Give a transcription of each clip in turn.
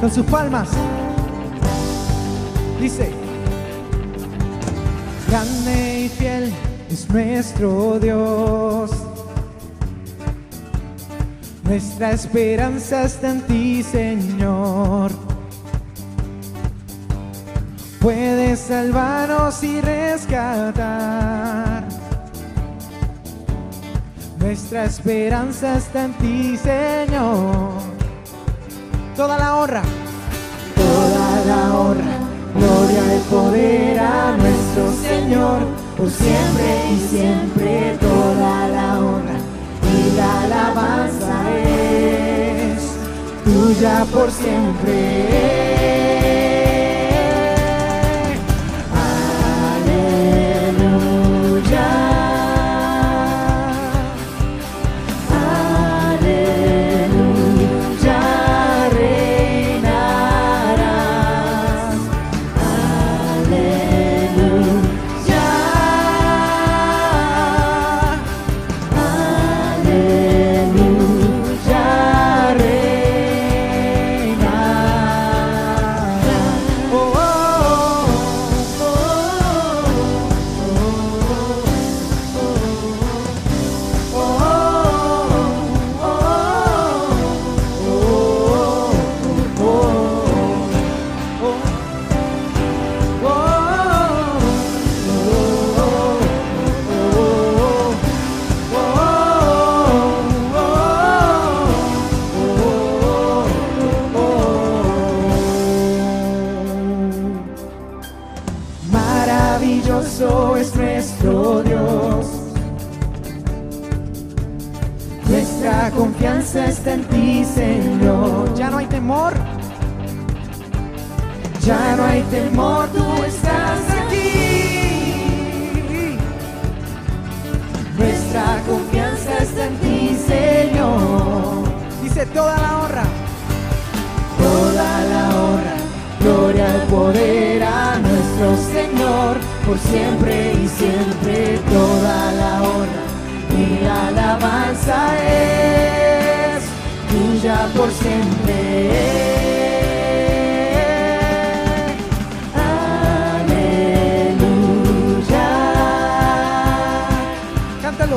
con sus palmas. Dice: grande y fiel es nuestro Dios, nuestra esperanza está en ti, Señor. Puedes salvarnos y rescatar. Nuestra esperanza está en ti, Señor. Toda la honra, gloria y poder a nuestro Señor, por siempre y siempre. Toda la honra y la alabanza es tuya por siempre. Maravilloso es nuestro Dios, nuestra confianza está en ti, Señor. Ya no hay temor, ya no hay temor, tú estás aquí. Nuestra confianza está en ti, Señor. Dice: toda la honra, gloria y poder a nuestro Señor, por siempre y siempre. Toda la honra y la alabanza es tuya por siempre. Aleluya. Cántalo.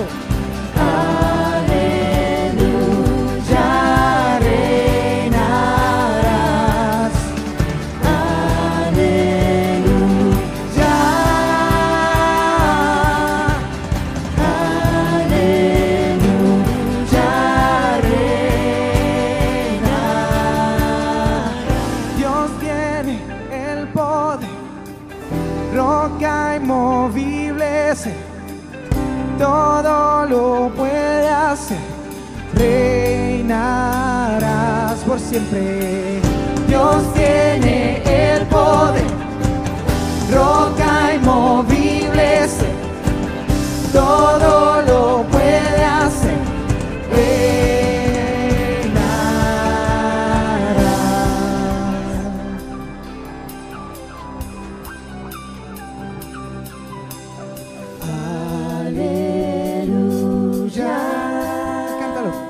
Roca inmovible, todo lo puede hacer. Reinarás por siempre. Dios tiene el poder. Roca inmovible, todo lo puede hacer.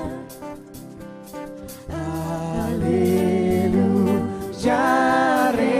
Aleluya,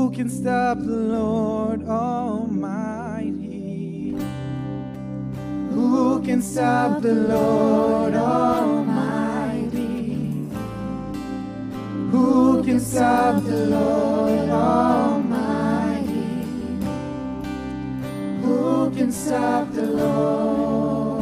Who can stop the Lord Almighty? Who can stop the Lord Almighty? Who can stop the Lord Almighty? Who can stop the Lord?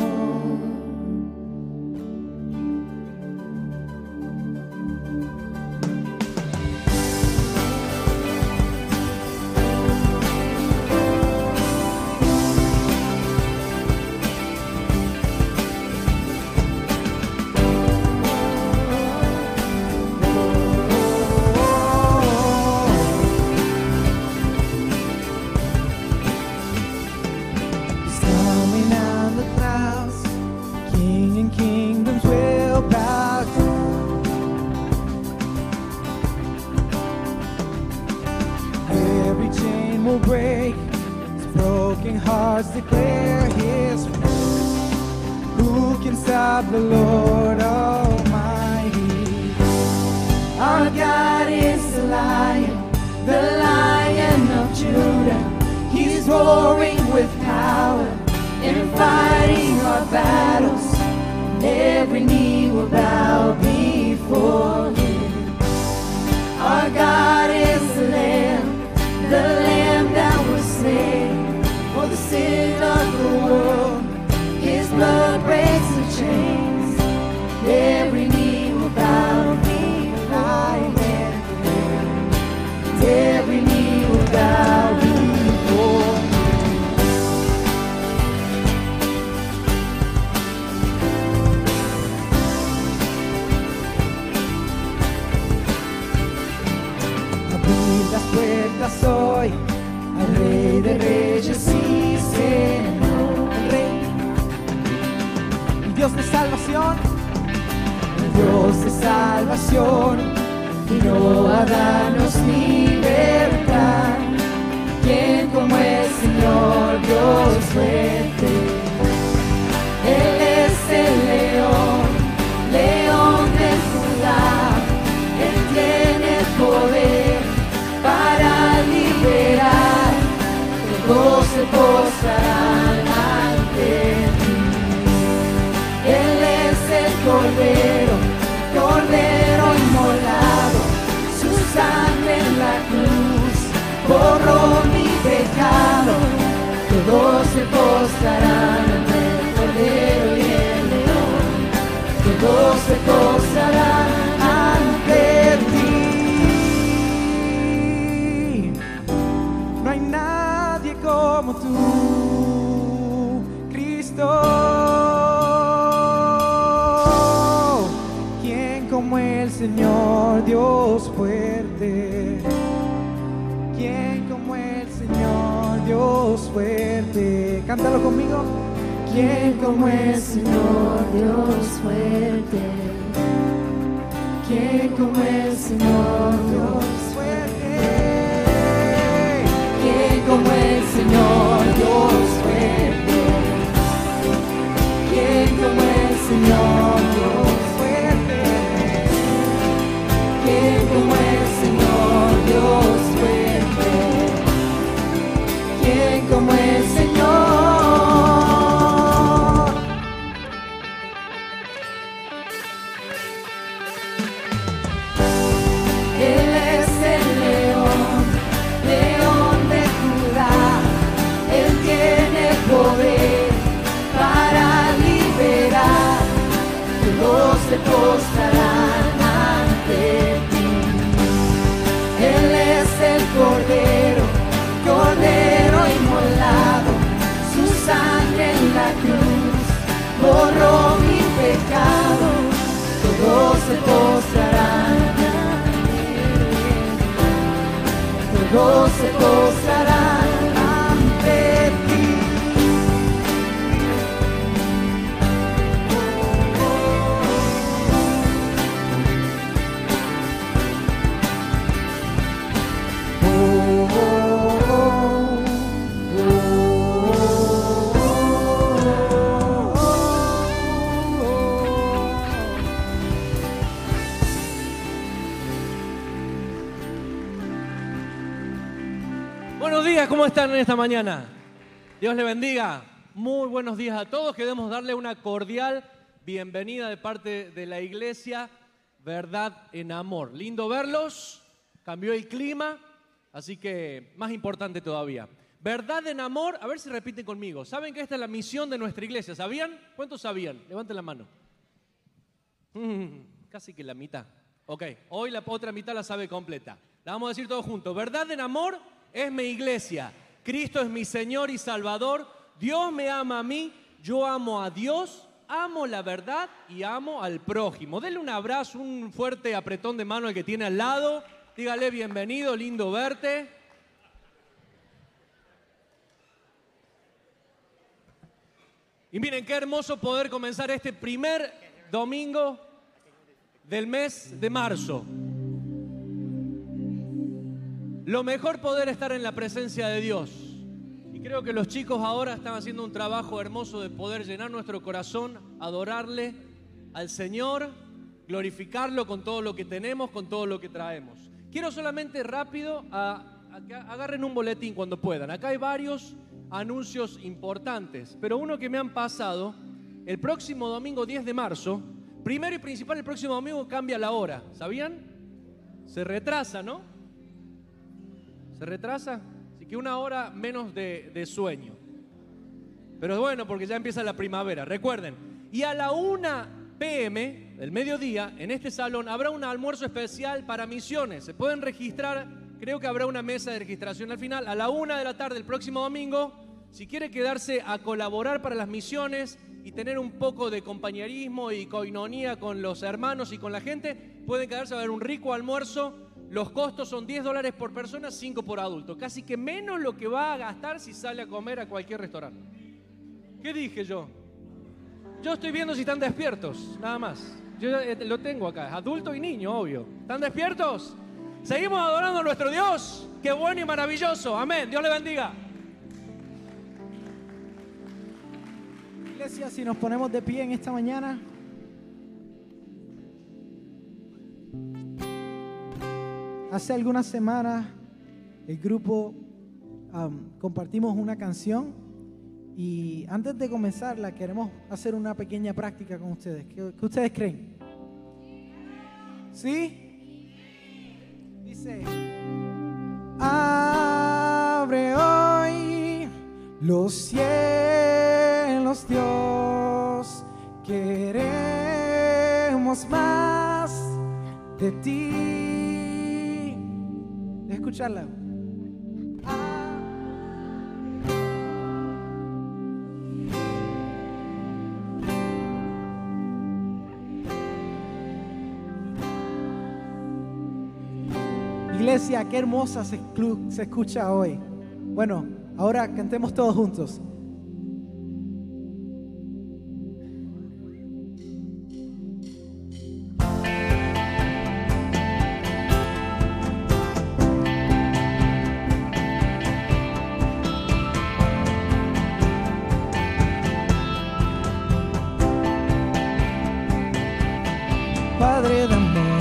Declare his praise. Who can stop the Lord Almighty? Our God is the Lion of Judah. He's roaring with power and fighting our battles. Every knee will bow before him. Our God is the Lamb that was slain for the sin of the world. His blood breaks the chains. Every knee will bow before him. Every knee will bow before him. Abrir las puertas hoy al Rey de Reyes y Señor, el Rey, el Dios de salvación, el Dios de salvación, vino a darnos libertad. ¿Quién como el Señor Dios fuerte? Él es el león, león de Judá. Él tiene el poder para liberar. Todos se postrarán ante ti. Él es el Cordero, Cordero inmolado. Su sangre en la cruz borró mi pecado. Todos se postrarán ante el Cordero y el León. Todos se postrarán ante ti. No hay nadie como tú, Cristo. ¿Quién como el Señor Dios fuerte? ¿Quién como el Señor Dios fuerte? Cántalo conmigo. ¿Quién como el Señor Dios fuerte? ¿Quién como el Señor Dios fuerte? ¿Quién como el Señor Dios fuerte? ¿Quién como el Señor Dios fuerte? ¿Quién como el Señor Dios fuerte? ¿Quién como el Señor? Él es el león, león de Judá. Él tiene poder para liberar. Todos se postrarán ante ti. Él es el Cordero, Cordero inmolado. Su sangre en la cruz borró mi pecado. Todos se postrarán ante ti. Todos se postrarán ante ti. Buenos días, ¿cómo están en esta mañana? Dios les bendiga. Muy buenos días a todos. Queremos darle una cordial bienvenida de parte de la iglesia Verdad en Amor. Lindo verlos, cambió el clima, así que más importante todavía. Verdad en Amor, a ver si repiten conmigo. ¿Saben que esta es la misión de nuestra iglesia? ¿Sabían? ¿Cuántos sabían? Levanten la mano. Casi que la mitad. Ok, hoy la otra mitad la sabe completa. La vamos a decir todos juntos. Verdad en Amor es mi iglesia. Cristo es mi Señor y Salvador. Dios me ama a mí, yo amo a Dios, amo la verdad y amo al prójimo. Denle un abrazo, un fuerte apretón de mano al que tiene al lado. Dígale bienvenido, lindo verte. Y miren qué hermoso poder comenzar este primer domingo del mes de marzo. Lo mejor poder estar en la presencia de Dios. Y creo que los chicos ahora están haciendo un trabajo hermoso de poder llenar nuestro corazón, adorarle al Señor, glorificarlo con todo lo que tenemos, con todo lo que traemos. Quiero solamente rápido que agarren un boletín cuando puedan. Acá hay varios anuncios importantes, pero uno que me han pasado, el próximo domingo 10 de marzo, primero y principal, el próximo domingo cambia la hora, ¿sabían? Se retrasa, ¿no? Se retrasa, así que una hora menos de sueño. Pero es bueno porque ya empieza la primavera, recuerden. Y a la 1 p.m. del mediodía, en este salón, habrá un almuerzo especial para misiones. Se pueden registrar, creo que habrá una mesa de registración al final. A la 1 de la tarde el próximo domingo, si quiere quedarse a colaborar para las misiones y tener un poco de compañerismo y coinonía con los hermanos y con la gente, pueden quedarse a ver un rico almuerzo. Los costos son $10 por persona, 5 por adulto. Casi que menos lo que va a gastar si sale a comer a cualquier restaurante. ¿Qué dije yo? Yo estoy viendo si están despiertos, nada más. Yo lo tengo acá, adulto y niño, obvio. ¿Están despiertos? Seguimos adorando a nuestro Dios. ¡Qué bueno y maravilloso! Amén. Dios le bendiga. Iglesia, si nos ponemos de pie en esta mañana. Hace algunas semanas el grupo compartimos una canción y antes de comenzarla queremos hacer una pequeña práctica con ustedes. ¿Qué ustedes creen? ¿Sí? Dice: abre hoy los cielos, Dios, queremos más de ti. De escucharla. Iglesia, qué hermosa se escucha hoy. Bueno, ahora cantemos todos juntos. Padre de amor,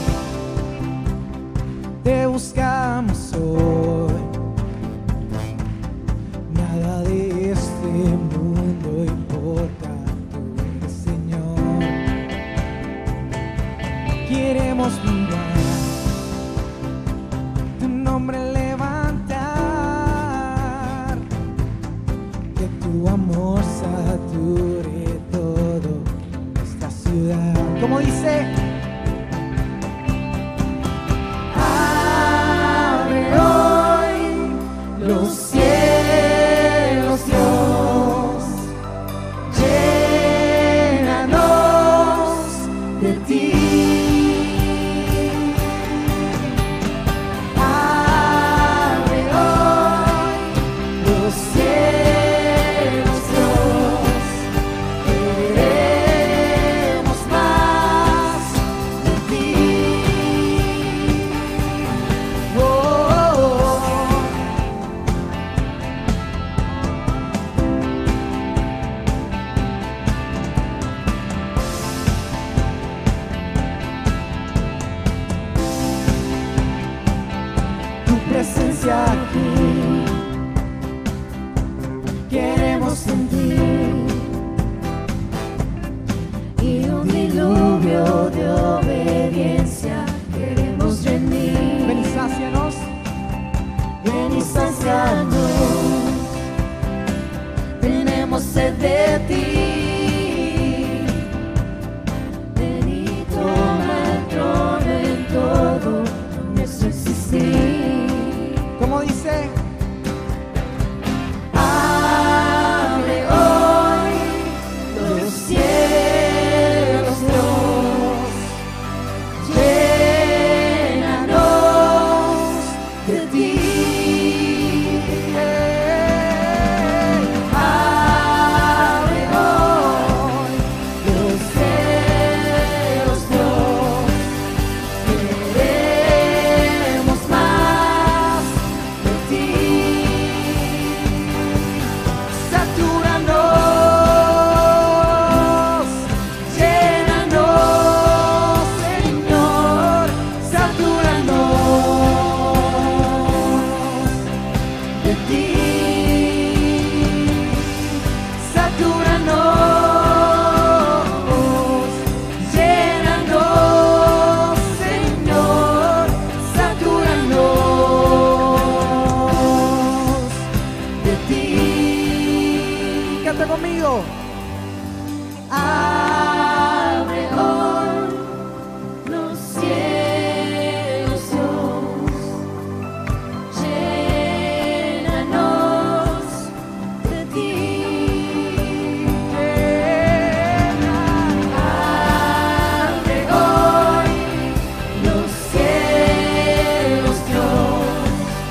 te buscamos hoy. Nada de este mundo importa, tú eres Señor. Queremos mirar tu nombre levantar, que tu amor sature todo esta ciudad. Como dice: abre hoy los cielos, Dios, llénanos de ti. Abre hoy los cielos, Dios, queremos más de ti. Oh, oh, oh. cambio de obediencia queremos venir. Ven y sácianos. Ven y sácianos. Tenemos sed de ti. Ven y toma el trono en todo nuestro existir. Como dice, abre hoy los cielos, Dios. Llénanos de ti. Abre hoy los cielos, Dios. Queremos más de ti. Satúranos, llénanos, Señor. Satúranos de ti. Satúranos, llénanos, Señor. Satúranos de ti. canta conmigo. Abre hoy los cielos, Dios. Llénanos de ti. Abre hoy los cielos, Dios.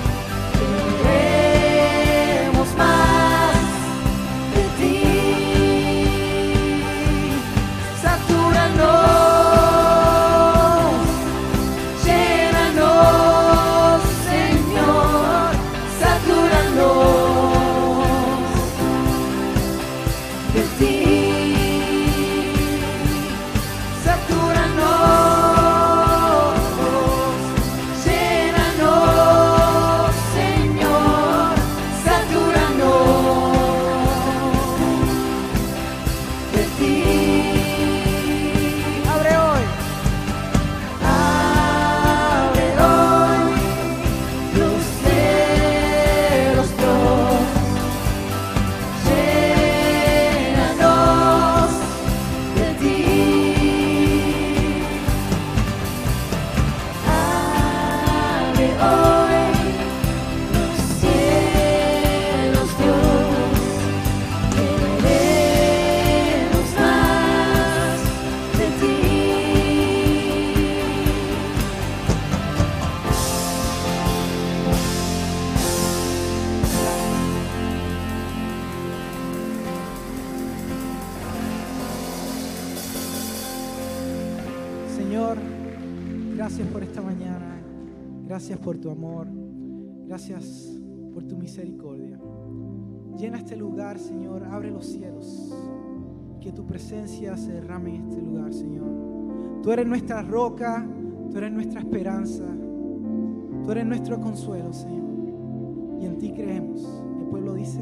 Queremos más de ti. Satúranos, llénanos, Señor. Satúranos de ti. Satúranos, llénanos, Señor. Satúranos de ti. Abre hoy. Abre hoy los cielos, Dios. Llénanos de ti. Abre hoy los cielos, Dios. Queremos más de ti. Señor, gracias por esta mañana. Gracias por tu amor. Gracias por tu misericordia. Llena este lugar, Señor. Abre los cielos. Que tu presencia se derrame en este lugar, Señor. Tú eres nuestra roca. Tú eres nuestra esperanza. Tú eres nuestro consuelo, Señor. Y en ti creemos. El pueblo dice...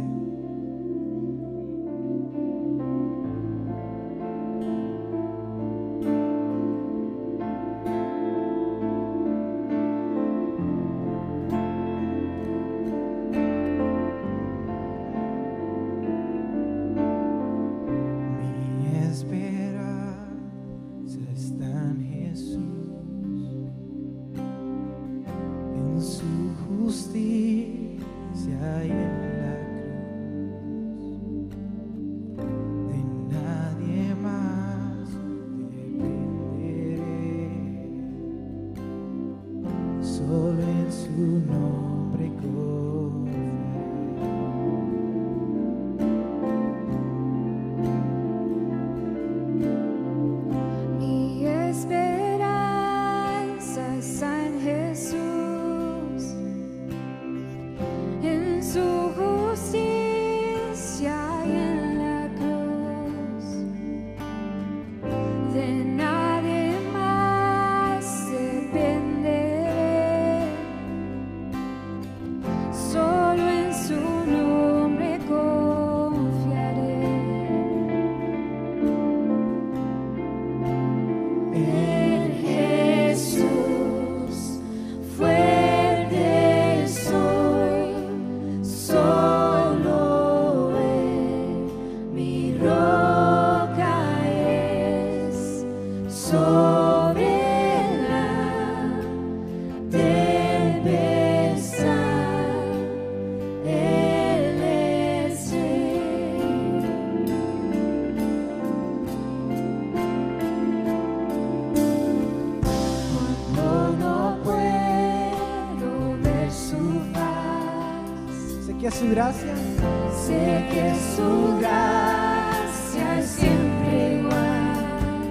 Mi esperanza está en Jesús, en su justicia y en la cruz. En Jesús, fuerte soy, solo Él, mi roca es, sobre la tempestad, Él es Rey. Cuando no puedo ver su faz, Sé que su gracia sé que su gracia es siempre igual.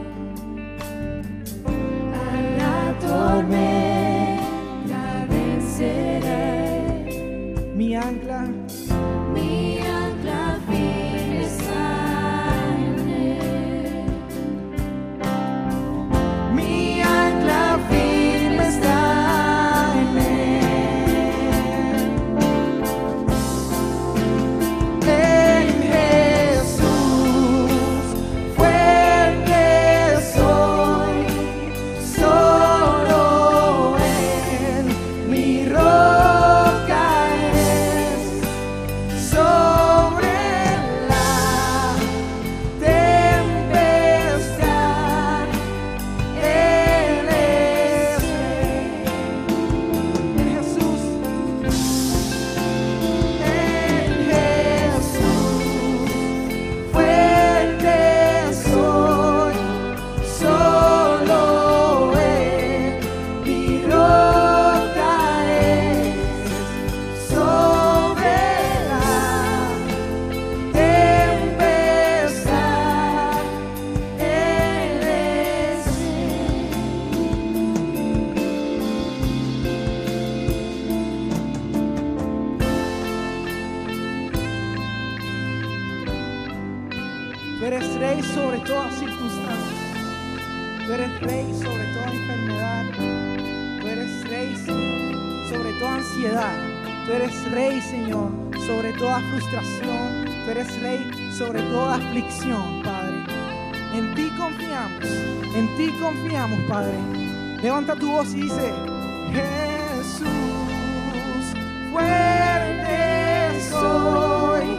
A la tormenta venceré, mi ancla, mi ancla firme está en Él. mi ancla firme está en Él. En Jesús, fuerte soy, solo Él, mi roca es, sobre la tempestad, Él es Rey. En Jesús, fuerte soy, solo Él, mi roca es, sobre la tempestad, Él es Tú eres Rey sobre todas circunstancias. Tú eres Rey sobre toda enfermedad. Tú eres Rey sobre toda ansiedad. Tú eres Rey, Señor, sobre toda frustración. Tú eres Rey sobre toda aflicción, Padre. En ti confiamos, Padre. Levanta tu voz y dice: Jesús, fuerte soy,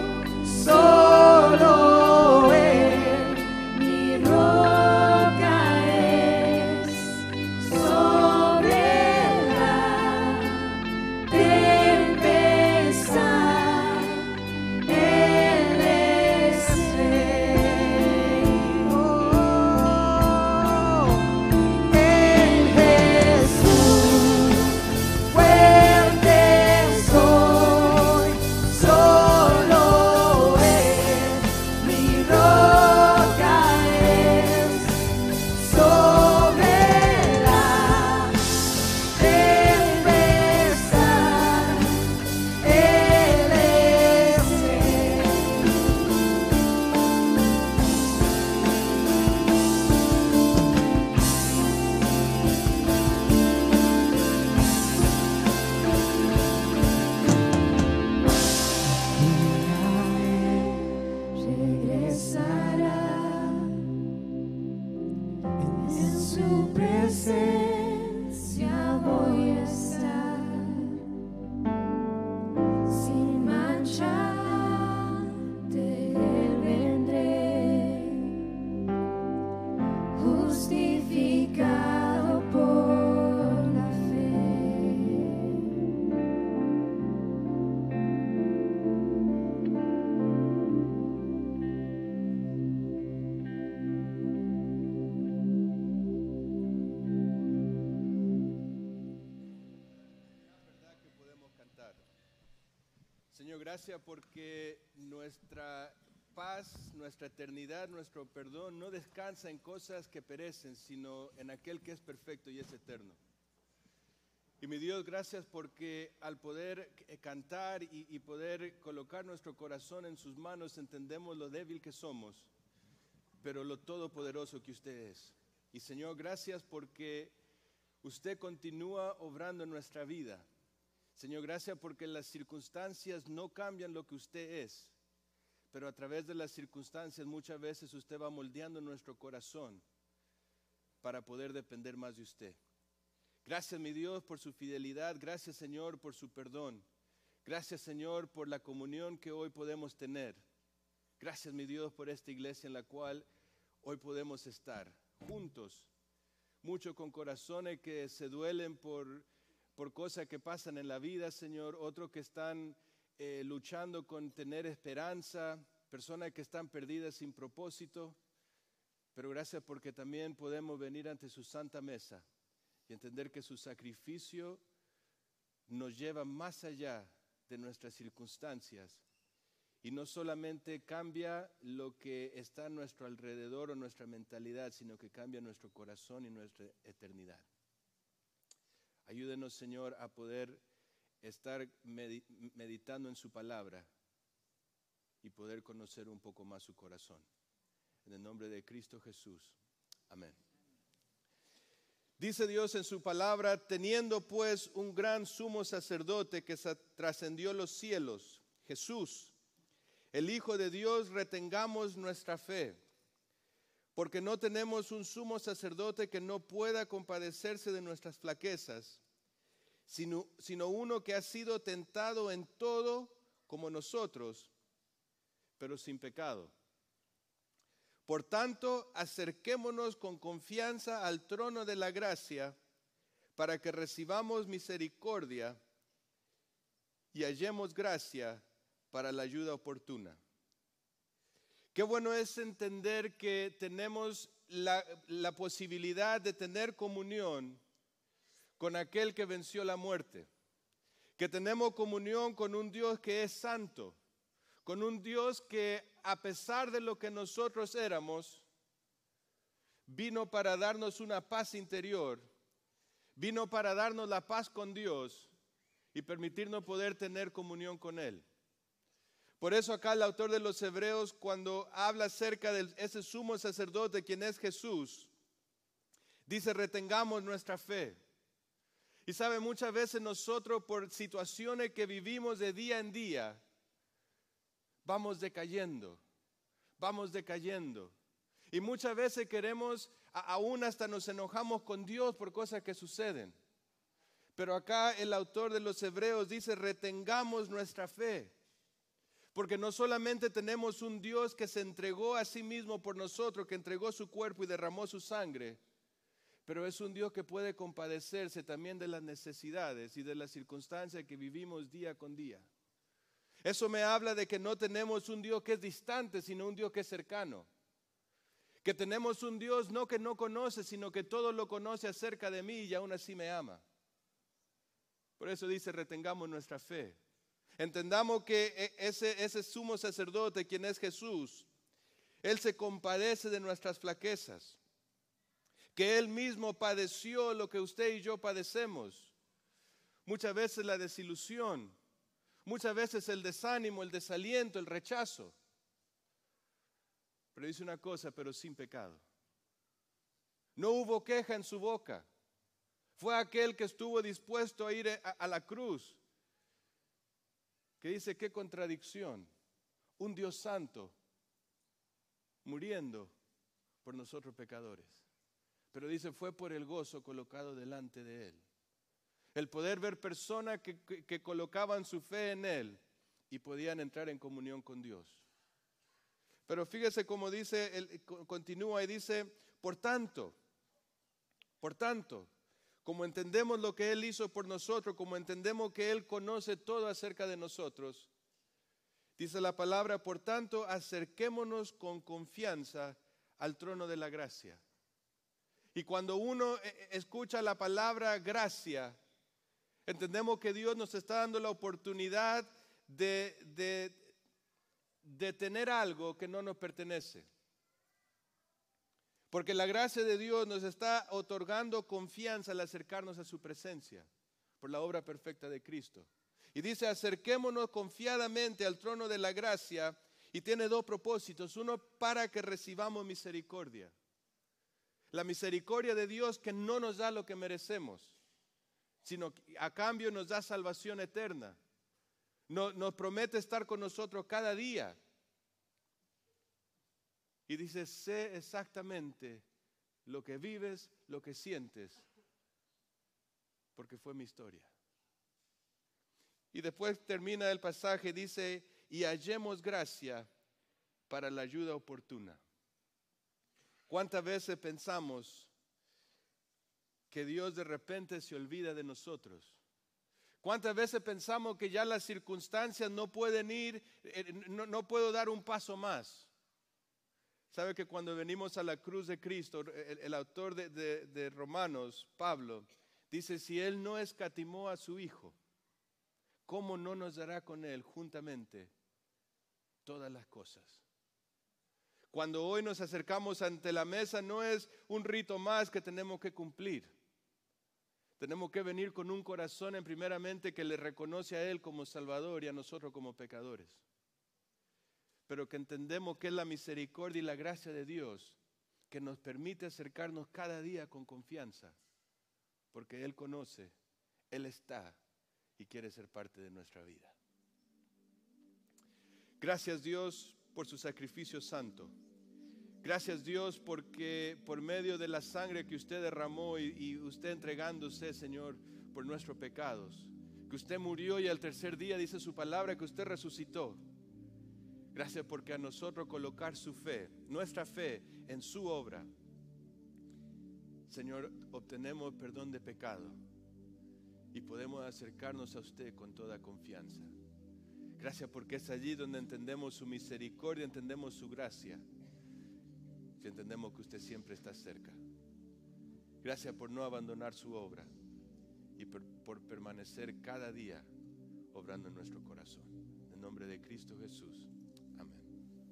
solo Él, mi roca es, sobre la tempestad, Él es Rey. En Jesús, fuerte soy, solo Él, mi roca es, sobre la tempestad, Él es Rey. Regresará, en su presencia voy a estar, sin mancha de Él vendré, justificado por la fe. verdad que podemos cantar. Señor, gracias porque nuestra paz, nuestra eternidad, nuestro perdón no descansa en cosas que perecen, sino en aquel que es perfecto y es eterno. Y mi Dios, gracias porque al poder cantar y poder colocar nuestro corazón en sus manos, entendemos lo débil que somos, pero lo todopoderoso que usted es. Y Señor, gracias porque usted continúa obrando en nuestra vida. Señor, gracias porque las circunstancias no cambian lo que usted es, pero a través de las circunstancias muchas veces usted va moldeando nuestro corazón para poder depender más de usted. Gracias, mi Dios, por su fidelidad. Gracias, Señor, por su perdón. Gracias, Señor, por la comunión que hoy podemos tener. Gracias, mi Dios, por esta iglesia en la cual hoy podemos estar juntos. Muchos con corazones que se duelen por cosas que pasan en la vida, Señor. Otros que están luchando con tener esperanza. Personas que están perdidas sin propósito. Pero gracias porque también podemos venir ante su santa mesa y entender que su sacrificio nos lleva más allá de nuestras circunstancias y no solamente cambia lo que está a nuestro alrededor o nuestra mentalidad, sino que cambia nuestro corazón y nuestra eternidad. Ayúdenos, Señor, a poder estar meditando en su palabra y poder conocer un poco más su corazón. En el nombre de Cristo Jesús. Amén. Dice Dios en su palabra: teniendo pues un gran sumo sacerdote que trascendió los cielos, Jesús, el Hijo de Dios, retengamos nuestra fe, porque no tenemos un sumo sacerdote que no pueda compadecerse de nuestras flaquezas, sino uno que ha sido tentado en todo como nosotros, pero sin pecado. Por tanto, acerquémonos con confianza al trono de la gracia para que recibamos misericordia y hallemos gracia para la ayuda oportuna. Qué bueno es entender que tenemos la posibilidad de tener comunión con aquel que venció la muerte, que tenemos comunión con un Dios que es santo, con un Dios que a pesar de lo que nosotros éramos, vino para darnos una paz interior, vino para darnos la paz con Dios y permitirnos poder tener comunión con Él. Por eso acá el autor de los Hebreos, cuando habla acerca de ese sumo sacerdote, quien es Jesús, dice: retengamos nuestra fe. Y sabe, muchas veces nosotros por situaciones que vivimos de día en día, vamos decayendo. Y muchas veces queremos, aún hasta nos enojamos con Dios por cosas que suceden. Pero acá el autor de los Hebreos dice: retengamos nuestra fe. Porque no solamente tenemos un Dios que se entregó a sí mismo por nosotros, que entregó su cuerpo y derramó su sangre, pero es un Dios que puede compadecerse también de las necesidades y de las circunstancias que vivimos día con día. Eso me habla de que no tenemos un Dios que es distante, sino un Dios que es cercano. Que tenemos un Dios no que no conoce, sino que todo lo conoce acerca de mí y aún así me ama. Por eso dice: retengamos nuestra fe. Entendamos que ese sumo sacerdote, quien es Jesús, Él se compadece de nuestras flaquezas. Que Él mismo padeció lo que usted y yo padecemos. Muchas veces la desilusión. Muchas veces el desánimo, el desaliento, el rechazo. Pero dice una cosa: pero sin pecado. No hubo queja en su boca. Fue aquel que estuvo dispuesto a ir a la cruz. Que dice: qué contradicción. Un Dios santo muriendo por nosotros pecadores. Pero dice: fue por el gozo colocado delante de Él. El poder ver personas que colocaban su fe en Él y podían entrar en comunión con Dios. Pero fíjese cómo dice, continúa y dice: por tanto, como entendemos lo que Él hizo por nosotros, como entendemos que Él conoce todo acerca de nosotros, dice la palabra: por tanto, acerquémonos con confianza al trono de la gracia. Y cuando uno escucha la palabra gracia, entendemos que Dios nos está dando la oportunidad de tener algo que no nos pertenece. Porque la gracia de Dios nos está otorgando confianza al acercarnos a su presencia por la obra perfecta de Cristo. Y dice: acerquémonos confiadamente al trono de la gracia, y tiene dos propósitos. Uno, para que recibamos misericordia. La misericordia de Dios, que no nos da lo que merecemos, sino que a cambio nos da salvación eterna. Nos promete estar con nosotros cada día. Y dice: sé exactamente lo que vives, lo que sientes, porque fue mi historia. Y después termina el pasaje, dice, y hallemos gracia para la ayuda oportuna. ¿Cuántas veces pensamos que Dios de repente se olvida de nosotros? ¿Cuántas veces pensamos que ya las circunstancias no pueden ir, no puedo dar un paso más? ¿Sabe que cuando venimos a la cruz de Cristo, el autor de Romanos, Pablo, dice, si Él no escatimó a su Hijo, ¿cómo no nos dará con Él juntamente todas las cosas? Cuando hoy nos acercamos ante la mesa, no es un rito más que tenemos que cumplir. Tenemos que venir con un corazón en primeramente que le reconoce a Él como Salvador y a nosotros como pecadores. Pero que entendemos que es la misericordia y la gracia de Dios que nos permite acercarnos cada día con confianza. Porque Él conoce, Él está y quiere ser parte de nuestra vida. Gracias Dios por su sacrificio santo. Gracias Dios porque por medio de la sangre que usted derramó y usted entregándose, Señor, por nuestros pecados, que usted murió y al tercer día dice su palabra que usted resucitó. Gracias porque a nosotros colocar su fe, nuestra fe en su obra, Señor, obtenemos perdón de pecado y podemos acercarnos a usted con toda confianza. Gracias porque es allí donde entendemos su misericordia, entendemos su gracia. Si entendemos que usted siempre está cerca. Gracias por no abandonar su obra y por permanecer cada día obrando en nuestro corazón. En el nombre de Cristo Jesús. Amén.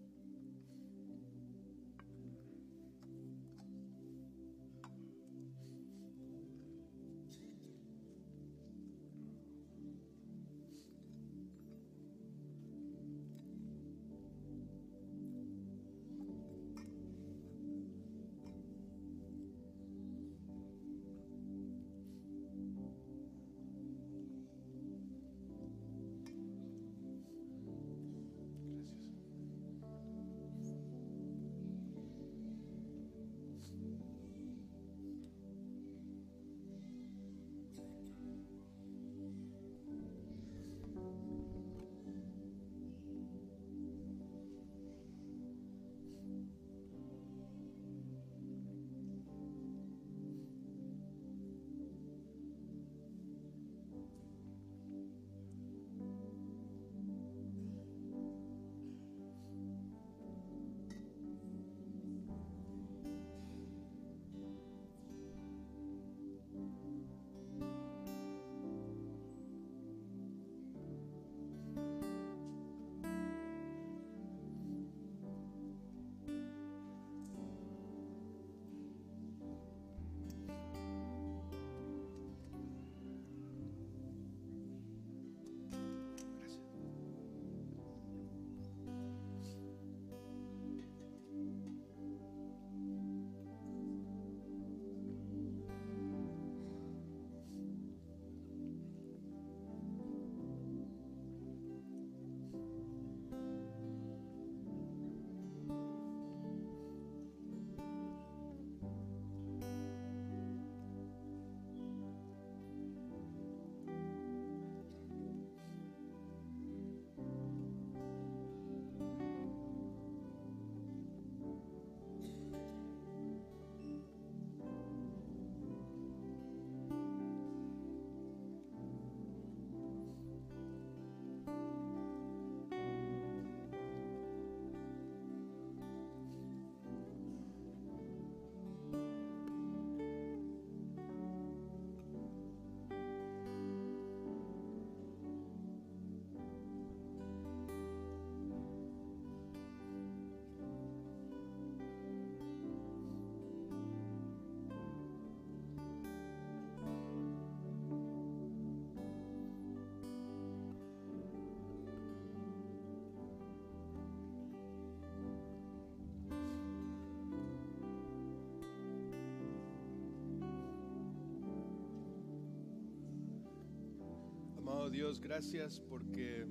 Amado Dios, gracias porque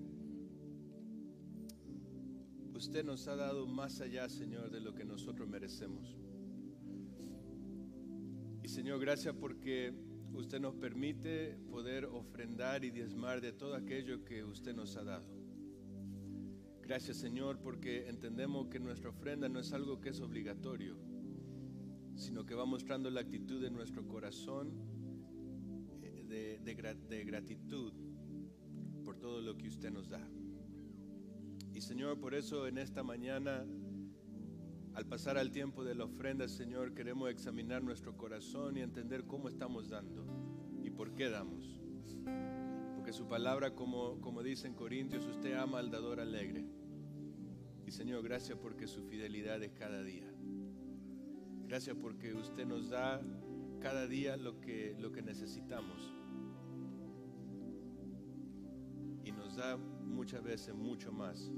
usted nos ha dado más allá, Señor, de lo que nosotros merecemos. Y Señor, gracias porque usted nos permite poder ofrendar y diezmar de todo aquello que usted nos ha dado. Gracias, Señor, porque entendemos que nuestra ofrenda no es algo que es obligatorio, sino que va mostrando la actitud de nuestro corazón de gratitud por todo lo que usted nos da. Y Señor, por eso en esta mañana, al pasar al tiempo de la ofrenda, Señor, queremos examinar nuestro corazón y entender cómo estamos dando y por qué damos. Porque su palabra, como dice en Corintios, usted ama al dador alegre. Y Señor, gracias porque su fidelidad es cada día. Gracias porque usted nos da cada día lo que necesitamos. Y nos da muchas veces mucho más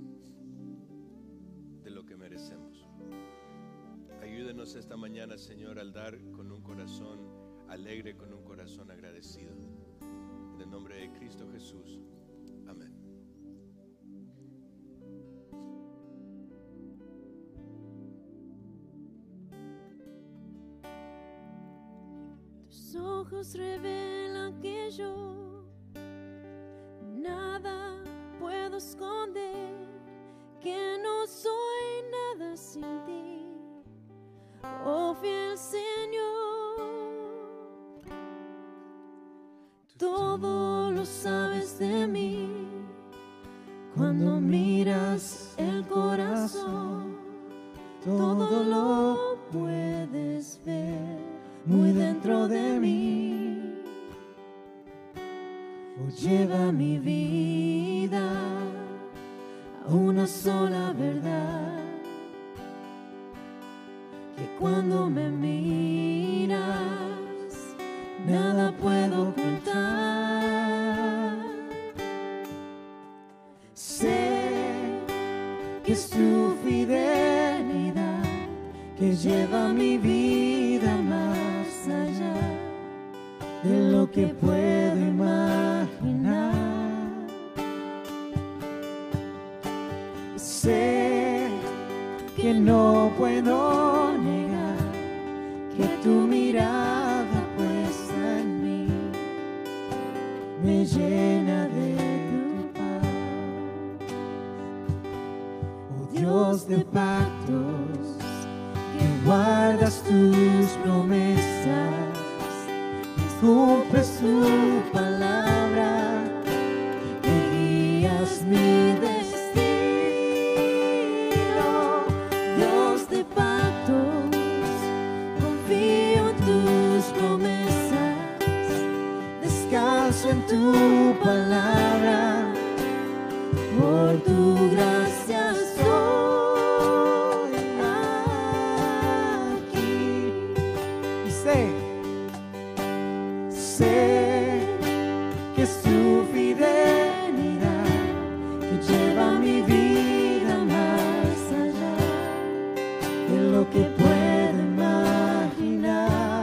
de lo que merecemos. Ayúdenos esta mañana, Señor, al dar con un corazón alegre, con un corazón agradecido. En el nombre de Cristo Jesús. Amén. Tus ojos revelan que yo nada puedo esconder, que no soy nada sin ti, oh fiel Señor. Todo lo sabes de mí, cuando miras el corazón, todo lo puedes ver muy dentro de mí. Oh, lleva mi vida a una sola verdad, que cuando me miras nada puedo ocultar. Sé que es tu fidelidad que lleva mi vida más allá de lo que puedo imaginar. Sé que no puedo negar que tu mirada puesta en mí me llena de tu paz. Oh Dios de pactos, que guardas tus promesas, cumples tu palabra, que guías mi destino. Dios de pactos, confío en tus promesas, descanso en tu palabra, por tu gracia soy aquí. Y sé que es tu fidelidad que lleva mi vida más allá de lo que puedo imaginar.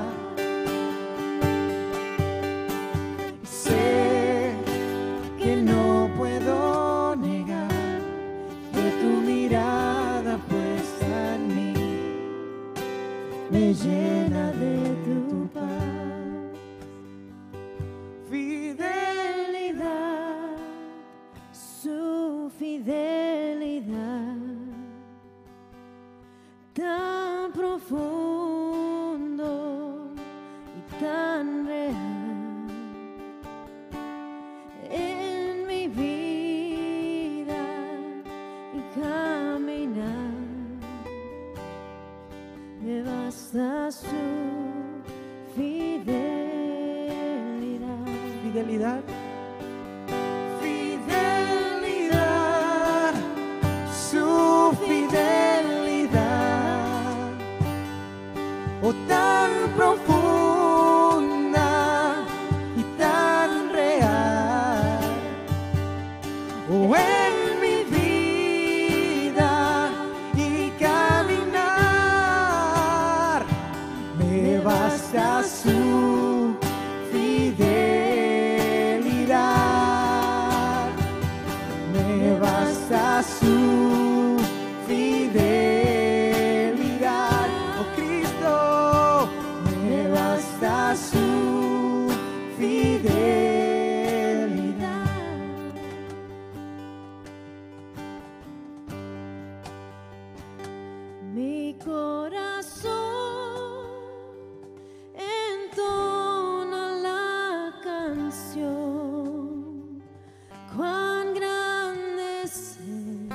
Sé que no puedo negar que tu mirada puesta en mí me llena de tu paz. Fidelidad, su fidelidad, tan profundo y tan real en mi vida y caminar. Me basta su fidelidad. Fidelidad. Fidelidad, su fidelidad, oh tan profunda y tan real, oh en mi vida y caminar, me basta su fidelidad. su fidelidad. Mi corazón entona la canción. Cuán grande es Él,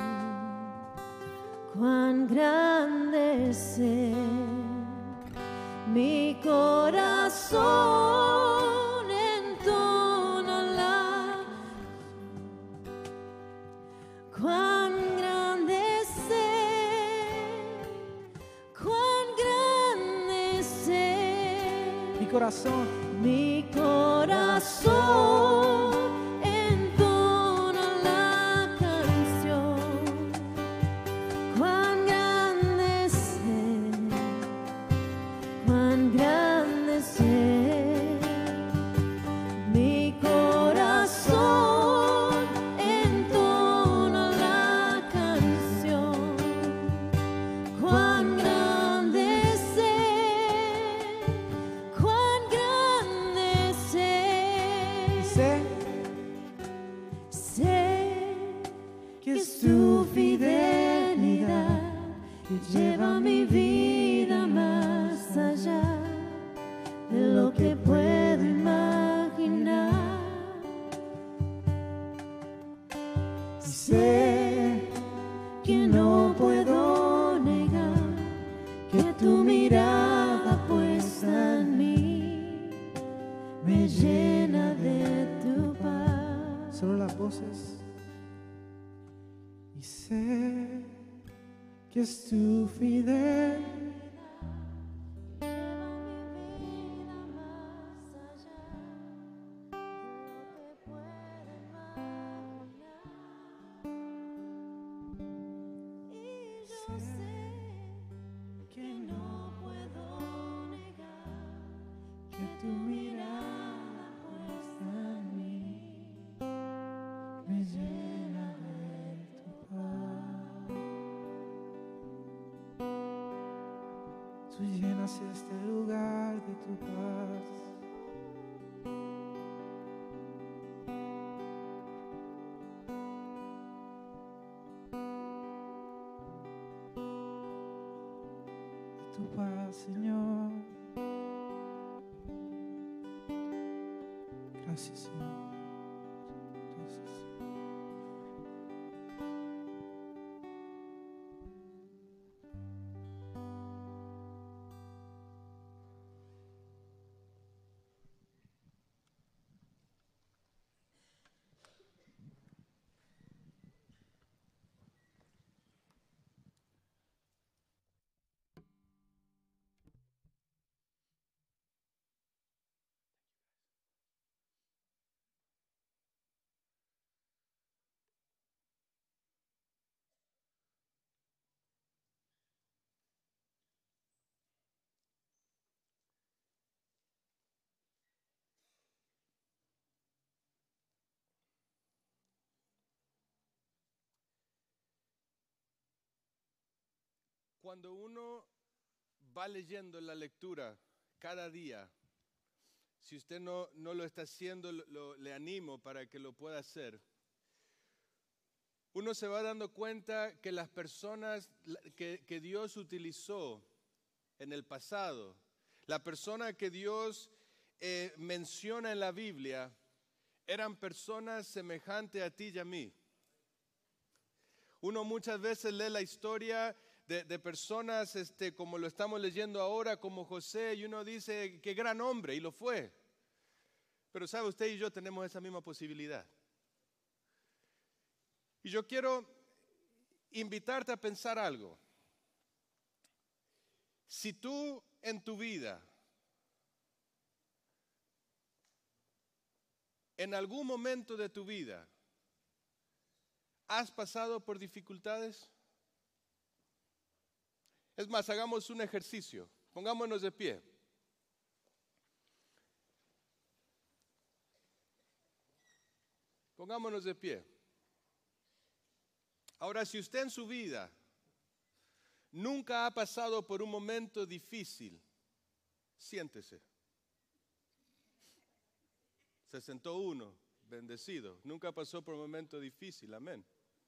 cuán grande es Él. Mi corazón entona la cuán grande es Él, cuán grande es Él. Mi corazón. Mi corazón entona la canción. Cuán grande es Él, cuán grande es Él. Mi corazón entona la canción. Cuán grande es Él, cuán grande es Él. Sé que es tu fidelidad que lleva mi vida más allá de lo que puedo imaginar. Y sé que no puedo negar que tu mirada puesta en mí me llena de tu paz. Solo las voces. Y sé que es tu fidelidad. Lleva mi vida más allá de lo que puedo imaginar. Y yo sé que no puedo negar que tu mirada puesta en mí me llena de tu paz. Tú llenas este lugar de tu paz. De tu paz, Señor. Gracias, Señor. Gracias. Cuando uno va leyendo la lectura cada día, si usted no lo está haciendo, le animo para que lo pueda hacer. Uno se va dando cuenta que las personas que Dios utilizó en el pasado, la persona que Dios menciona en la Biblia, eran personas semejantes a ti y a mí. Uno muchas veces lee la historia de personas como lo estamos leyendo ahora, como José, y uno dice, qué gran hombre, y lo fue. Pero sabe, usted y yo tenemos esa misma posibilidad. Y yo quiero invitarte a pensar algo. Si tú en tu vida, en algún momento de tu vida, has pasado por dificultades. Es más, hagamos un ejercicio. Pongámonos de pie. Pongámonos de pie. Ahora, si usted en su vida nunca ha pasado por un momento difícil, siéntese. Se sentó uno, bendecido. Nunca pasó por un momento difícil, amén.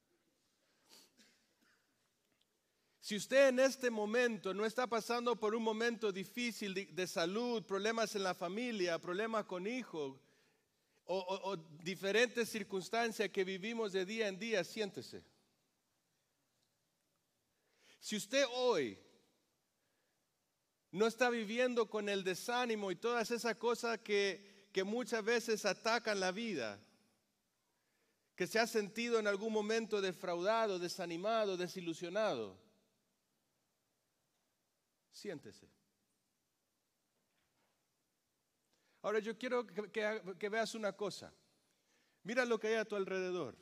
Si usted en este momento no está pasando por un momento difícil de salud, problemas en la familia, problemas con hijos o diferentes circunstancias que vivimos de día en día, siéntese. Si usted hoy no está viviendo con el desánimo y todas esas cosas que muchas veces atacan la vida, que se ha sentido en algún momento defraudado, desanimado, desilusionado, siéntese. Ahora yo quiero que veas una cosa. Mira lo que hay a tu alrededor.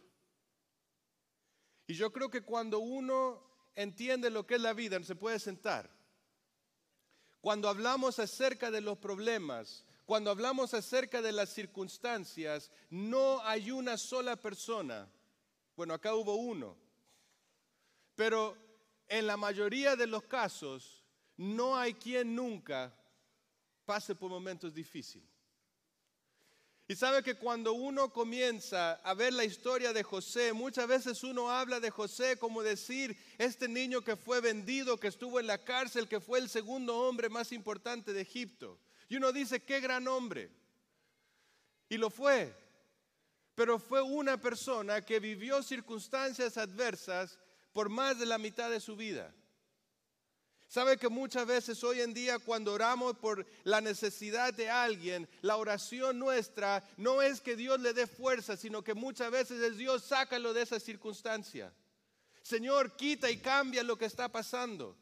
Y yo creo que cuando uno entiende lo que es la vida, se puede sentar. Cuando hablamos acerca de los problemas, cuando hablamos acerca de las circunstancias, no hay una sola persona. Bueno, acá hubo uno. Pero en la mayoría de los casos, no hay quien nunca pase por momentos difíciles. Y sabe que cuando uno comienza a ver la historia de José, muchas veces uno habla de José como decir, este niño que fue vendido, que estuvo en la cárcel, que fue el segundo hombre más importante de Egipto. Y uno dice, qué gran hombre. Y lo fue. Pero fue una persona que vivió circunstancias adversas por más de la mitad de su vida. Sabe que muchas veces hoy en día cuando oramos por la necesidad de alguien, la oración nuestra no es que Dios le dé fuerza, sino que muchas veces es Dios, sácalo de esa circunstancia. Señor, quita y cambia lo que está pasando.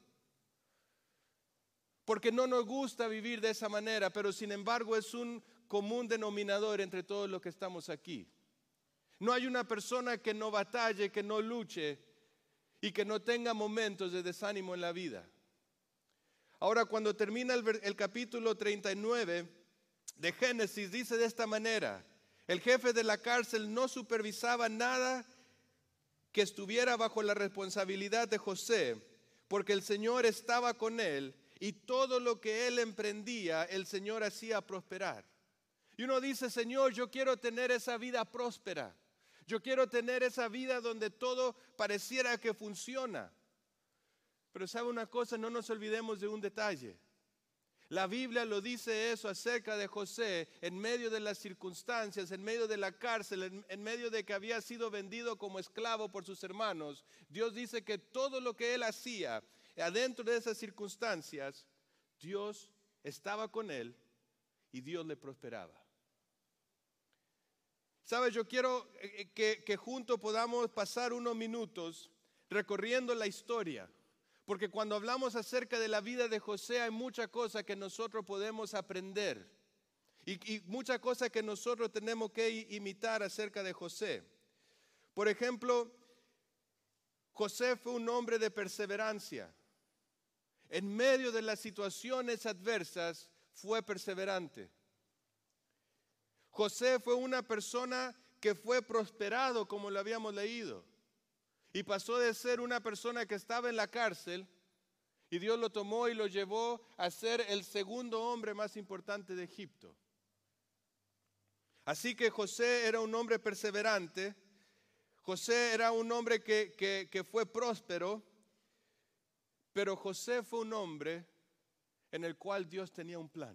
Porque no nos gusta vivir de esa manera, pero sin embargo es un común denominador entre todos los que estamos aquí. No hay una persona que no batalle, que no luche y que no tenga momentos de desánimo en la vida. Ahora, cuando termina el capítulo 39 de Génesis, dice de esta manera, el jefe de la cárcel no supervisaba nada que estuviera bajo la responsabilidad de José, porque el Señor estaba con él y todo lo que él emprendía, el Señor hacía prosperar. Y uno dice, Señor, yo quiero tener esa vida próspera. Yo quiero tener esa vida donde todo pareciera que funciona. Pero sabe una cosa, no nos olvidemos de un detalle. La Biblia lo dice eso acerca de José en medio de las circunstancias, en medio de la cárcel, en medio de que había sido vendido como esclavo por sus hermanos. Dios dice que todo lo que él hacía adentro de esas circunstancias, Dios estaba con él y Dios le prosperaba. ¿Sabe? Yo quiero que juntos podamos pasar unos minutos recorriendo la historia. Porque cuando hablamos acerca de la vida de José hay muchas cosas que nosotros podemos aprender y muchas cosas que nosotros tenemos que imitar acerca de José. Por ejemplo, José fue un hombre de perseverancia. En medio de las situaciones adversas fue perseverante. José fue una persona que fue prosperado, como lo habíamos leído. Y pasó de ser una persona que estaba en la cárcel y Dios lo tomó y lo llevó a ser el segundo hombre más importante de Egipto. Así que José era un hombre perseverante, José era un hombre que fue próspero, pero José fue un hombre en el cual Dios tenía un plan.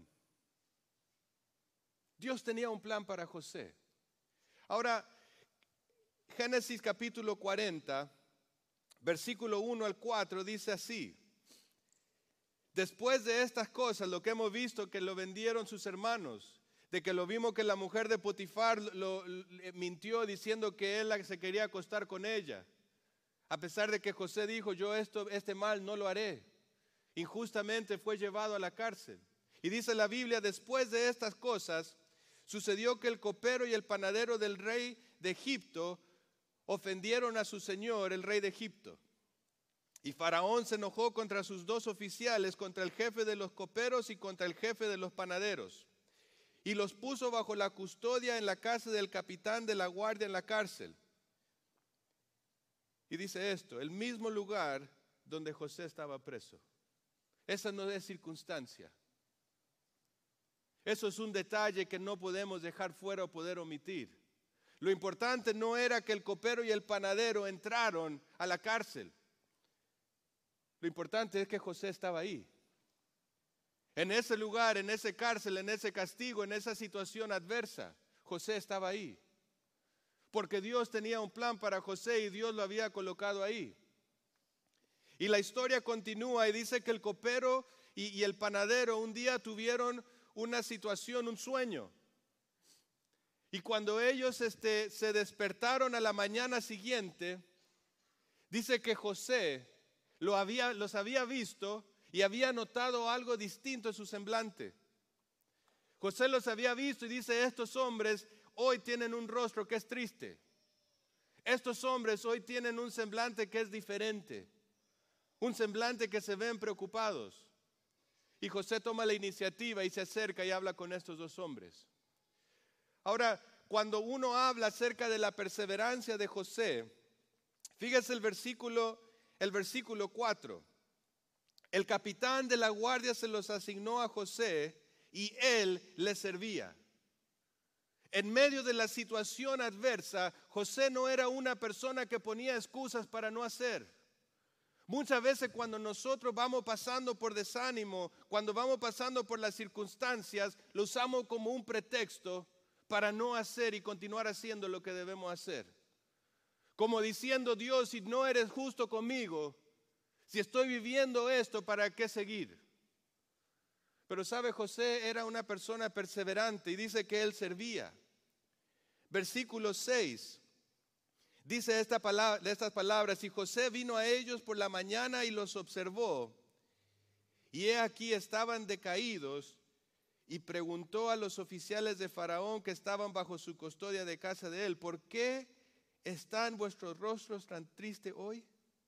Dios tenía un plan para José. Ahora, Génesis capítulo 40, versículo 1 al 4 dice así. Después de estas cosas, lo que hemos visto que lo vendieron sus hermanos, de que lo vimos que la mujer de Potifar lo mintió diciendo que él se quería acostar con ella. A pesar de que José dijo, yo este mal no lo haré. Injustamente fue llevado a la cárcel. Y dice la Biblia, después de estas cosas, sucedió que el copero y el panadero del rey de Egipto ofendieron a su señor, el rey de Egipto. Y Faraón se enojó contra sus dos oficiales, contra el jefe de los coperos y contra el jefe de los panaderos. Y los puso bajo la custodia en la casa del capitán de la guardia en la cárcel. Y dice esto, el mismo lugar donde José estaba preso. Esa no es circunstancia. Eso es un detalle que no podemos dejar fuera o poder omitir. Lo importante no era que el copero y el panadero entraron a la cárcel. Lo importante es que José estaba ahí. En ese lugar, en ese cárcel, en ese castigo, en esa situación adversa, José estaba ahí. Porque Dios tenía un plan para José y Dios lo había colocado ahí. Y la historia continúa y dice que el copero y el panadero un día tuvieron una situación, un sueño. Y cuando ellos se despertaron a la mañana siguiente, dice que José los había visto y había notado algo distinto en su semblante. José los había visto y dice, estos hombres hoy tienen un rostro que es triste. Estos hombres hoy tienen un semblante que es diferente. Un semblante que se ven preocupados. Y José toma la iniciativa y se acerca y habla con estos dos hombres. Ahora, cuando uno habla acerca de la perseverancia de José, fíjese el versículo 4. El capitán de la guardia se los asignó a José y él le servía. En medio de la situación adversa, José no era una persona que ponía excusas para no hacer. Muchas veces cuando nosotros vamos pasando por desánimo, cuando vamos pasando por las circunstancias, lo usamos como un pretexto para no hacer y continuar haciendo lo que debemos hacer. Como diciendo, Dios, si no eres justo conmigo, si estoy viviendo esto, ¿para qué seguir? Pero sabe, José era una persona perseverante y dice que él servía. Versículo 6. Dice estas palabras, y José vino a ellos por la mañana y los observó, y he aquí estaban decaídos, y preguntó a los oficiales de Faraón que estaban bajo su custodia de casa de él, ¿por qué están vuestros rostros tan tristes hoy?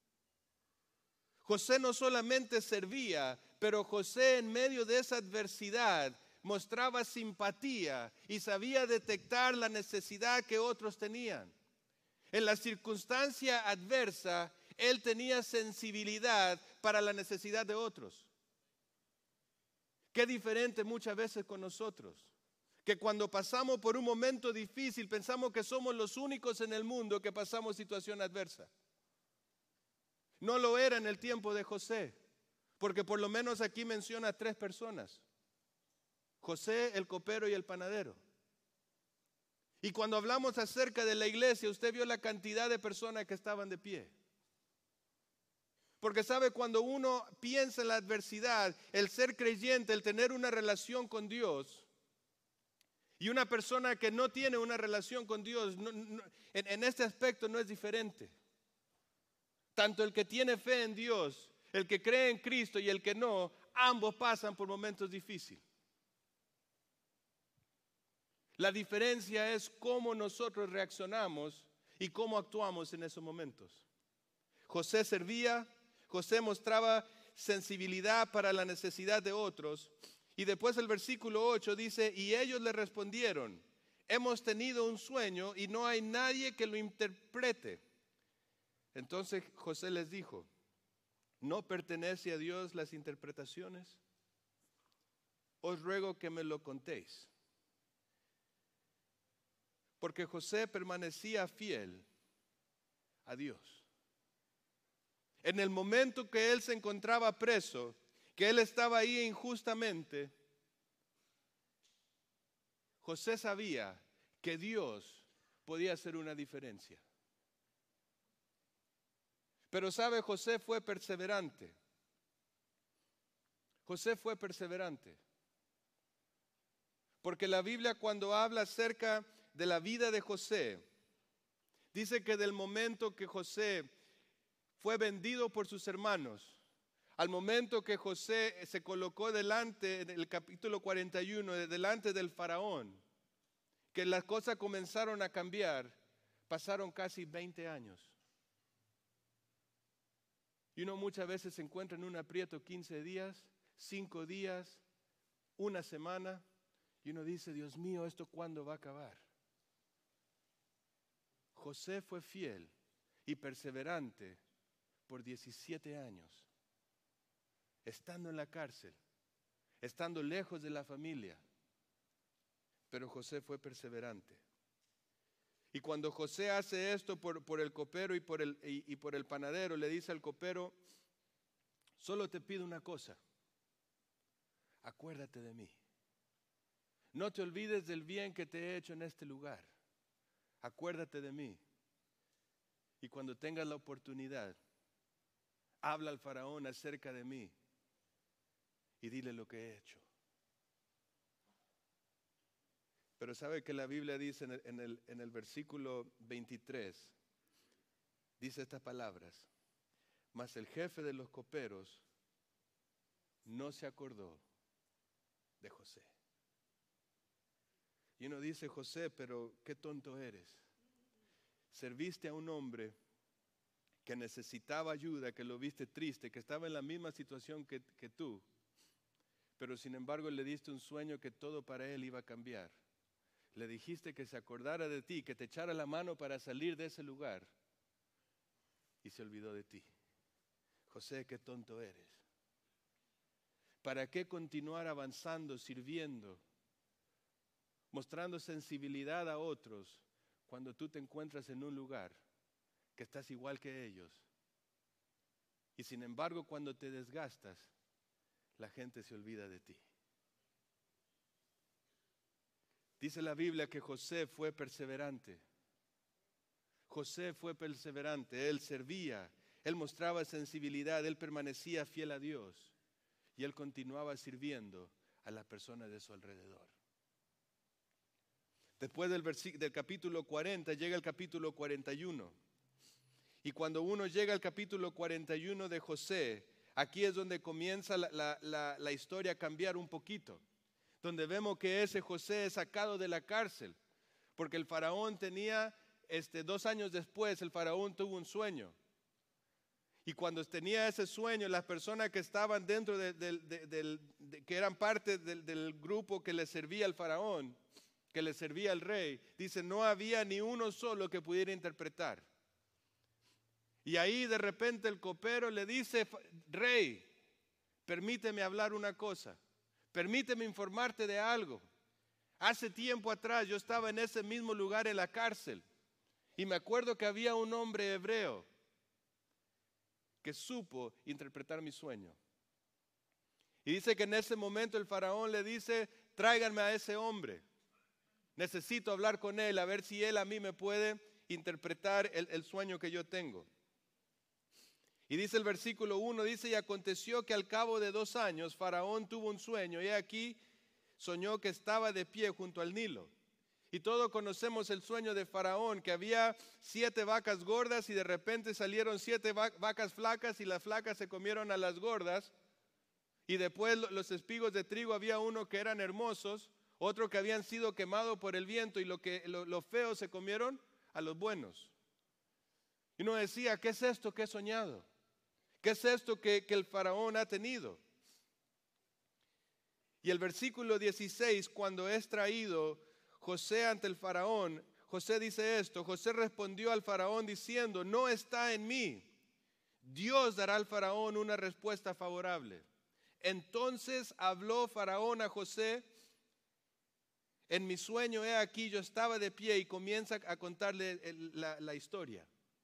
José no solamente servía, pero José en medio de esa adversidad mostraba simpatía y sabía detectar la necesidad que otros tenían. En la circunstancia adversa, él tenía sensibilidad para la necesidad de otros. Qué diferente muchas veces con nosotros, que cuando pasamos por un momento difícil pensamos que somos los únicos en el mundo que pasamos situación adversa. No lo era en el tiempo de José, porque por lo menos aquí menciona 3 personas: José, el copero y el panadero. Y cuando hablamos acerca de la iglesia, usted vio la cantidad de personas que estaban de pie. Porque sabe, cuando uno piensa en la adversidad, el ser creyente, el tener una relación con Dios, y una persona que no tiene una relación con Dios, en este aspecto no es diferente. Tanto el que tiene fe en Dios, el que cree en Cristo y el que no, ambos pasan por momentos difíciles. La diferencia es cómo nosotros reaccionamos y cómo actuamos en esos momentos. José servía, José mostraba sensibilidad para la necesidad de otros. Y después el versículo 8 dice, y ellos le respondieron, hemos tenido un sueño y no hay nadie que lo interprete. Entonces José les dijo, ¿no pertenece a Dios las interpretaciones? Os ruego que me lo contéis. Porque José permanecía fiel a Dios. En el momento que él se encontraba preso, que él estaba ahí injustamente, José sabía que Dios podía hacer una diferencia. Pero sabe, José fue perseverante. José fue perseverante. Porque la Biblia, cuando habla acerca de la vida de José, dice que del momento que José fue vendido por sus hermanos, al momento que José se colocó delante, en el capítulo 41, delante del faraón, que las cosas comenzaron a cambiar, pasaron casi 20 años. Y uno muchas veces se encuentra en un aprieto 15 días, 5 días, una semana, y uno dice, Dios mío, ¿esto cuándo va a acabar? José fue fiel y perseverante por 17 años, estando en la cárcel, estando lejos de la familia, Pero José fue perseverante. Y cuando José hace esto por el copero y por el panadero, le dice al copero, solo te pido una cosa, acuérdate de mí. No te olvides del bien que te he hecho en este lugar. Acuérdate de mí. Y cuando tengas la oportunidad, habla al faraón acerca de mí y dile lo que he hecho. Pero sabe que la Biblia dice en el versículo 23, dice estas palabras, mas el jefe de los coperos no se acordó de José. Y uno dice, José, pero qué tonto eres. Serviste a un hombre que necesitaba ayuda, que lo viste triste, que estaba en la misma situación que tú, pero sin embargo le diste un sueño que todo para él iba a cambiar. Le dijiste que se acordara de ti, que te echara la mano para salir de ese lugar y se olvidó de ti. José, qué tonto eres. ¿Para qué continuar avanzando, sirviendo, mostrando sensibilidad a otros cuando tú te encuentras en un lugar que estás igual que ellos? Y sin embargo, cuando te desgastas, la gente se olvida de ti. Dice la Biblia que José fue perseverante. José fue perseverante, él servía, él mostraba sensibilidad, él permanecía fiel a Dios y él continuaba sirviendo a las personas de su alrededor. Después del capítulo 40 llega el capítulo 41. Y cuando uno llega al capítulo 41 de José, aquí es donde comienza la historia a cambiar un poquito. Donde vemos que ese José es sacado de la cárcel. Porque el faraón tenía, 2 años después, el faraón tuvo un sueño. Y cuando tenía ese sueño, las personas que estaban dentro que eran parte del grupo que le servía al faraón, que le servía al rey, dice, no había ni uno solo que pudiera interpretar. Y ahí de repente el copero le dice, rey, permíteme hablar una cosa, permíteme informarte de algo. Hace tiempo atrás yo estaba en ese mismo lugar en la cárcel y me acuerdo que había un hombre hebreo que supo interpretar mi sueño. Y dice que en ese momento el faraón le dice, tráiganme a ese hombre. Necesito hablar con él, a ver si él a mí me puede interpretar el sueño que yo tengo. Y dice el versículo 1, dice, y aconteció que al cabo de 2 años, Faraón tuvo un sueño, y aquí soñó que estaba de pie junto al Nilo. Y todos conocemos el sueño de Faraón, que había 7 vacas gordas y de repente salieron 7 vacas flacas y las flacas se comieron a las gordas. Y después los espigos de trigo, había uno que eran hermosos, otro que habían sido quemados por el viento y los feos se comieron a los buenos. Y uno decía, ¿qué es esto que he soñado? ¿Qué es esto que el faraón ha tenido? Y el versículo 16, cuando es traído José ante el faraón, José dice esto, José respondió al faraón diciendo, no está en mí, Dios dará al faraón una respuesta favorable. Entonces habló Faraón a José, en mi sueño he aquí yo estaba de pie, y comienza a contarle la historia.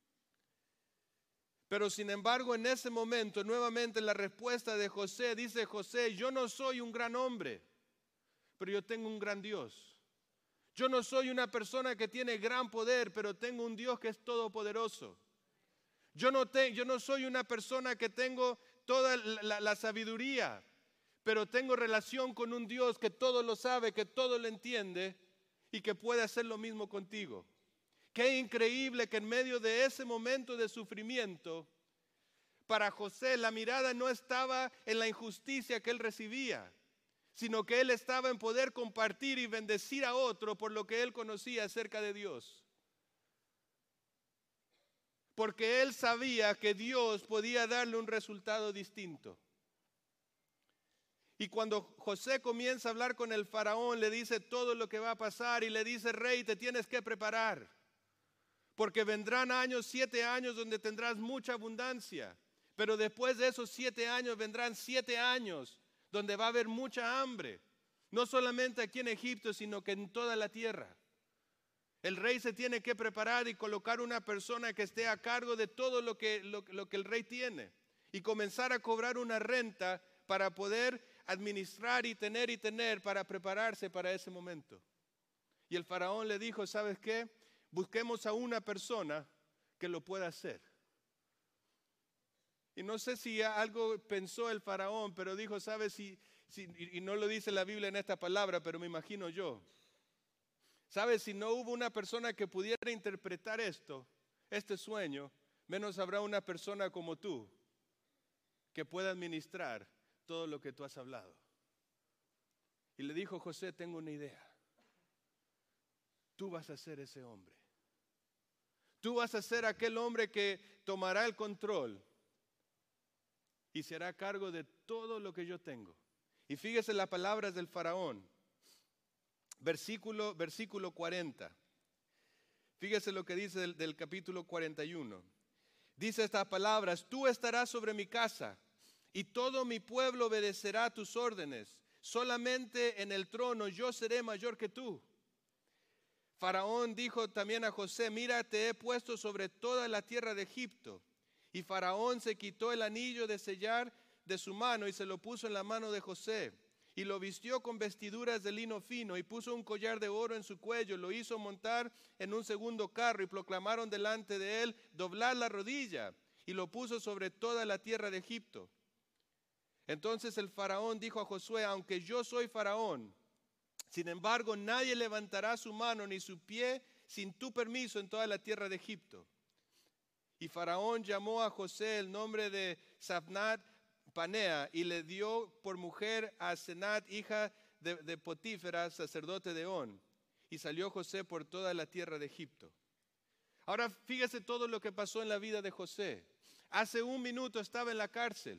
Pero sin embargo en ese momento nuevamente la respuesta de José, dice José, yo no soy un gran hombre, pero yo tengo un gran Dios. Yo no soy una persona que tiene gran poder, pero tengo un Dios que es todopoderoso. Yo no soy una persona que tengo toda la sabiduría, pero tengo relación con un Dios que todo lo sabe, que todo lo entiende y que puede hacer lo mismo contigo. Qué increíble que en medio de ese momento de sufrimiento, para José la mirada no estaba en la injusticia que él recibía, sino que él estaba en poder compartir y bendecir a otro por lo que él conocía acerca de Dios. Porque él sabía que Dios podía darle un resultado distinto. Y cuando José comienza a hablar con el faraón, le dice todo lo que va a pasar y le dice, rey, te tienes que preparar. Porque vendrán 7 años donde tendrás mucha abundancia. Pero después de esos 7 años vendrán 7 años donde va a haber mucha hambre. No solamente aquí en Egipto, sino que en toda la tierra. El rey se tiene que preparar y colocar una persona que esté a cargo de todo lo que el rey tiene. Y comenzar a cobrar una renta para poder administrar y tener para prepararse para ese momento. Y el faraón le dijo, ¿sabes qué? Busquemos a una persona que lo pueda hacer. Y no sé si algo pensó el faraón, pero dijo, ¿sabes? Y no lo dice la Biblia en esta palabra, pero me imagino yo. ¿Sabes? Si no hubo una persona que pudiera interpretar este sueño, menos habrá una persona como tú que pueda administrar todo lo que tú has hablado. Y le dijo José, tengo una idea. Tú vas a ser ese hombre. Tú vas a ser aquel hombre que tomará el control y se hará cargo de todo lo que yo tengo. Y fíjese las palabras del faraón. Versículo 40. Fíjese lo que dice del capítulo 41. Dice estas palabras, tú estarás sobre mi casa y todo mi pueblo obedecerá a tus órdenes. Solamente en el trono yo seré mayor que tú. Faraón dijo también a José, mira, te he puesto sobre toda la tierra de Egipto. Y Faraón se quitó el anillo de sellar de su mano y se lo puso en la mano de José. Y lo vistió con vestiduras de lino fino y puso un collar de oro en su cuello. Lo hizo montar en un segundo carro y proclamaron delante de él, doblar la rodilla. Y lo puso sobre toda la tierra de Egipto. Entonces el faraón dijo a Josué, aunque yo soy faraón, sin embargo nadie levantará su mano ni su pie sin tu permiso en toda la tierra de Egipto. Y Faraón llamó a José el nombre de Safnat Panea y le dio por mujer a Senat, hija de Potífera, sacerdote de On. Y salió José por toda la tierra de Egipto. Ahora fíjese todo lo que pasó en la vida de José. Hace un minuto estaba en la cárcel.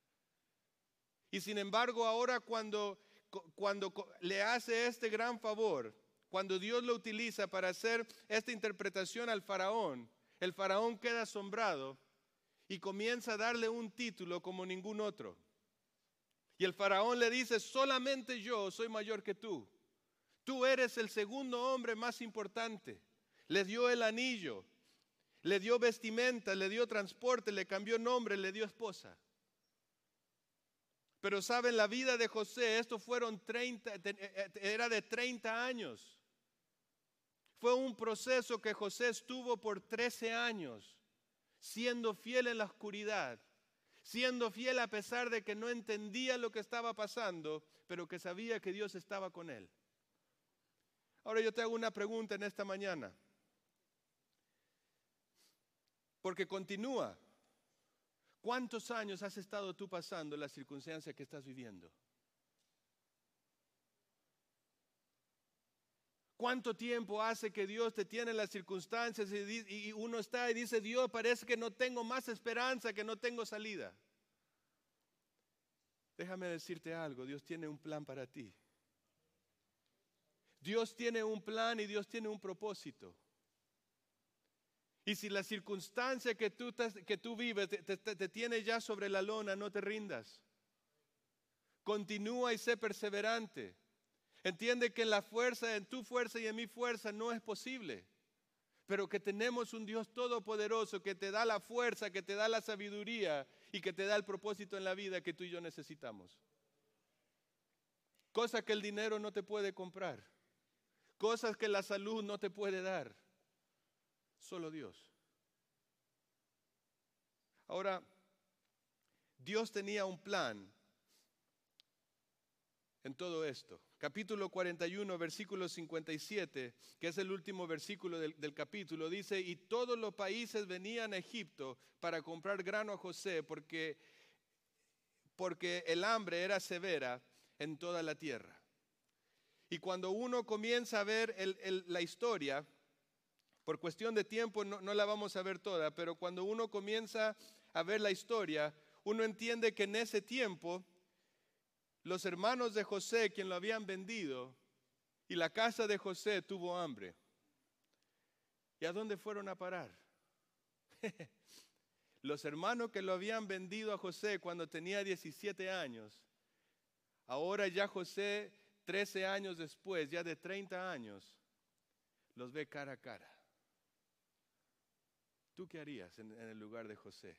Y sin embargo ahora cuando le hace este gran favor, cuando Dios lo utiliza para hacer esta interpretación al faraón, el faraón queda asombrado y comienza a darle un título como ningún otro. Y el faraón le dice, solamente yo soy mayor que tú. Tú eres el segundo hombre más importante. Le dio el anillo, le dio vestimenta, le dio transporte, le cambió nombre, le dio esposa. Pero saben, la vida de José, era de 30 años. Fue un proceso que José estuvo por 13 años, siendo fiel en la oscuridad, siendo fiel a pesar de que no entendía lo que estaba pasando, pero que sabía que Dios estaba con él. Ahora yo te hago una pregunta en esta mañana, porque continúa. ¿Cuántos años has estado tú pasando en la circunstancia que estás viviendo? ¿Cuánto tiempo hace que Dios te tiene en las circunstancias y uno está y dice, Dios, parece que no tengo más esperanza, que no tengo salida? Déjame decirte algo, Dios tiene un plan para ti. Dios tiene un plan y Dios tiene un propósito. Y si la circunstancia que tú vives te tiene ya sobre la lona, no te rindas. Continúa y sé perseverante. Entiende que en tu fuerza y en mi fuerza no es posible. Pero que tenemos un Dios todopoderoso que te da la fuerza, que te da la sabiduría y que te da el propósito en la vida que tú y yo necesitamos. Cosas que el dinero no te puede comprar. Cosas que la salud no te puede dar. Solo Dios. Ahora, Dios tenía un plan en todo esto. Capítulo 41, versículo 57, que es el último versículo del capítulo, dice, y todos los países venían a Egipto para comprar grano a José, porque el hambre era severa en toda la tierra. Y cuando uno comienza a ver la historia, por cuestión de tiempo no la vamos a ver toda, pero cuando uno comienza a ver la historia, uno entiende que en ese tiempo los hermanos de José, quien lo habían vendido, y la casa de José tuvo hambre. ¿Y a dónde fueron a parar? Los hermanos que lo habían vendido a José cuando tenía 17 años, ahora ya José 13 años después, ya de 30 años, los ve cara a cara. ¿Tú qué harías en el lugar de José?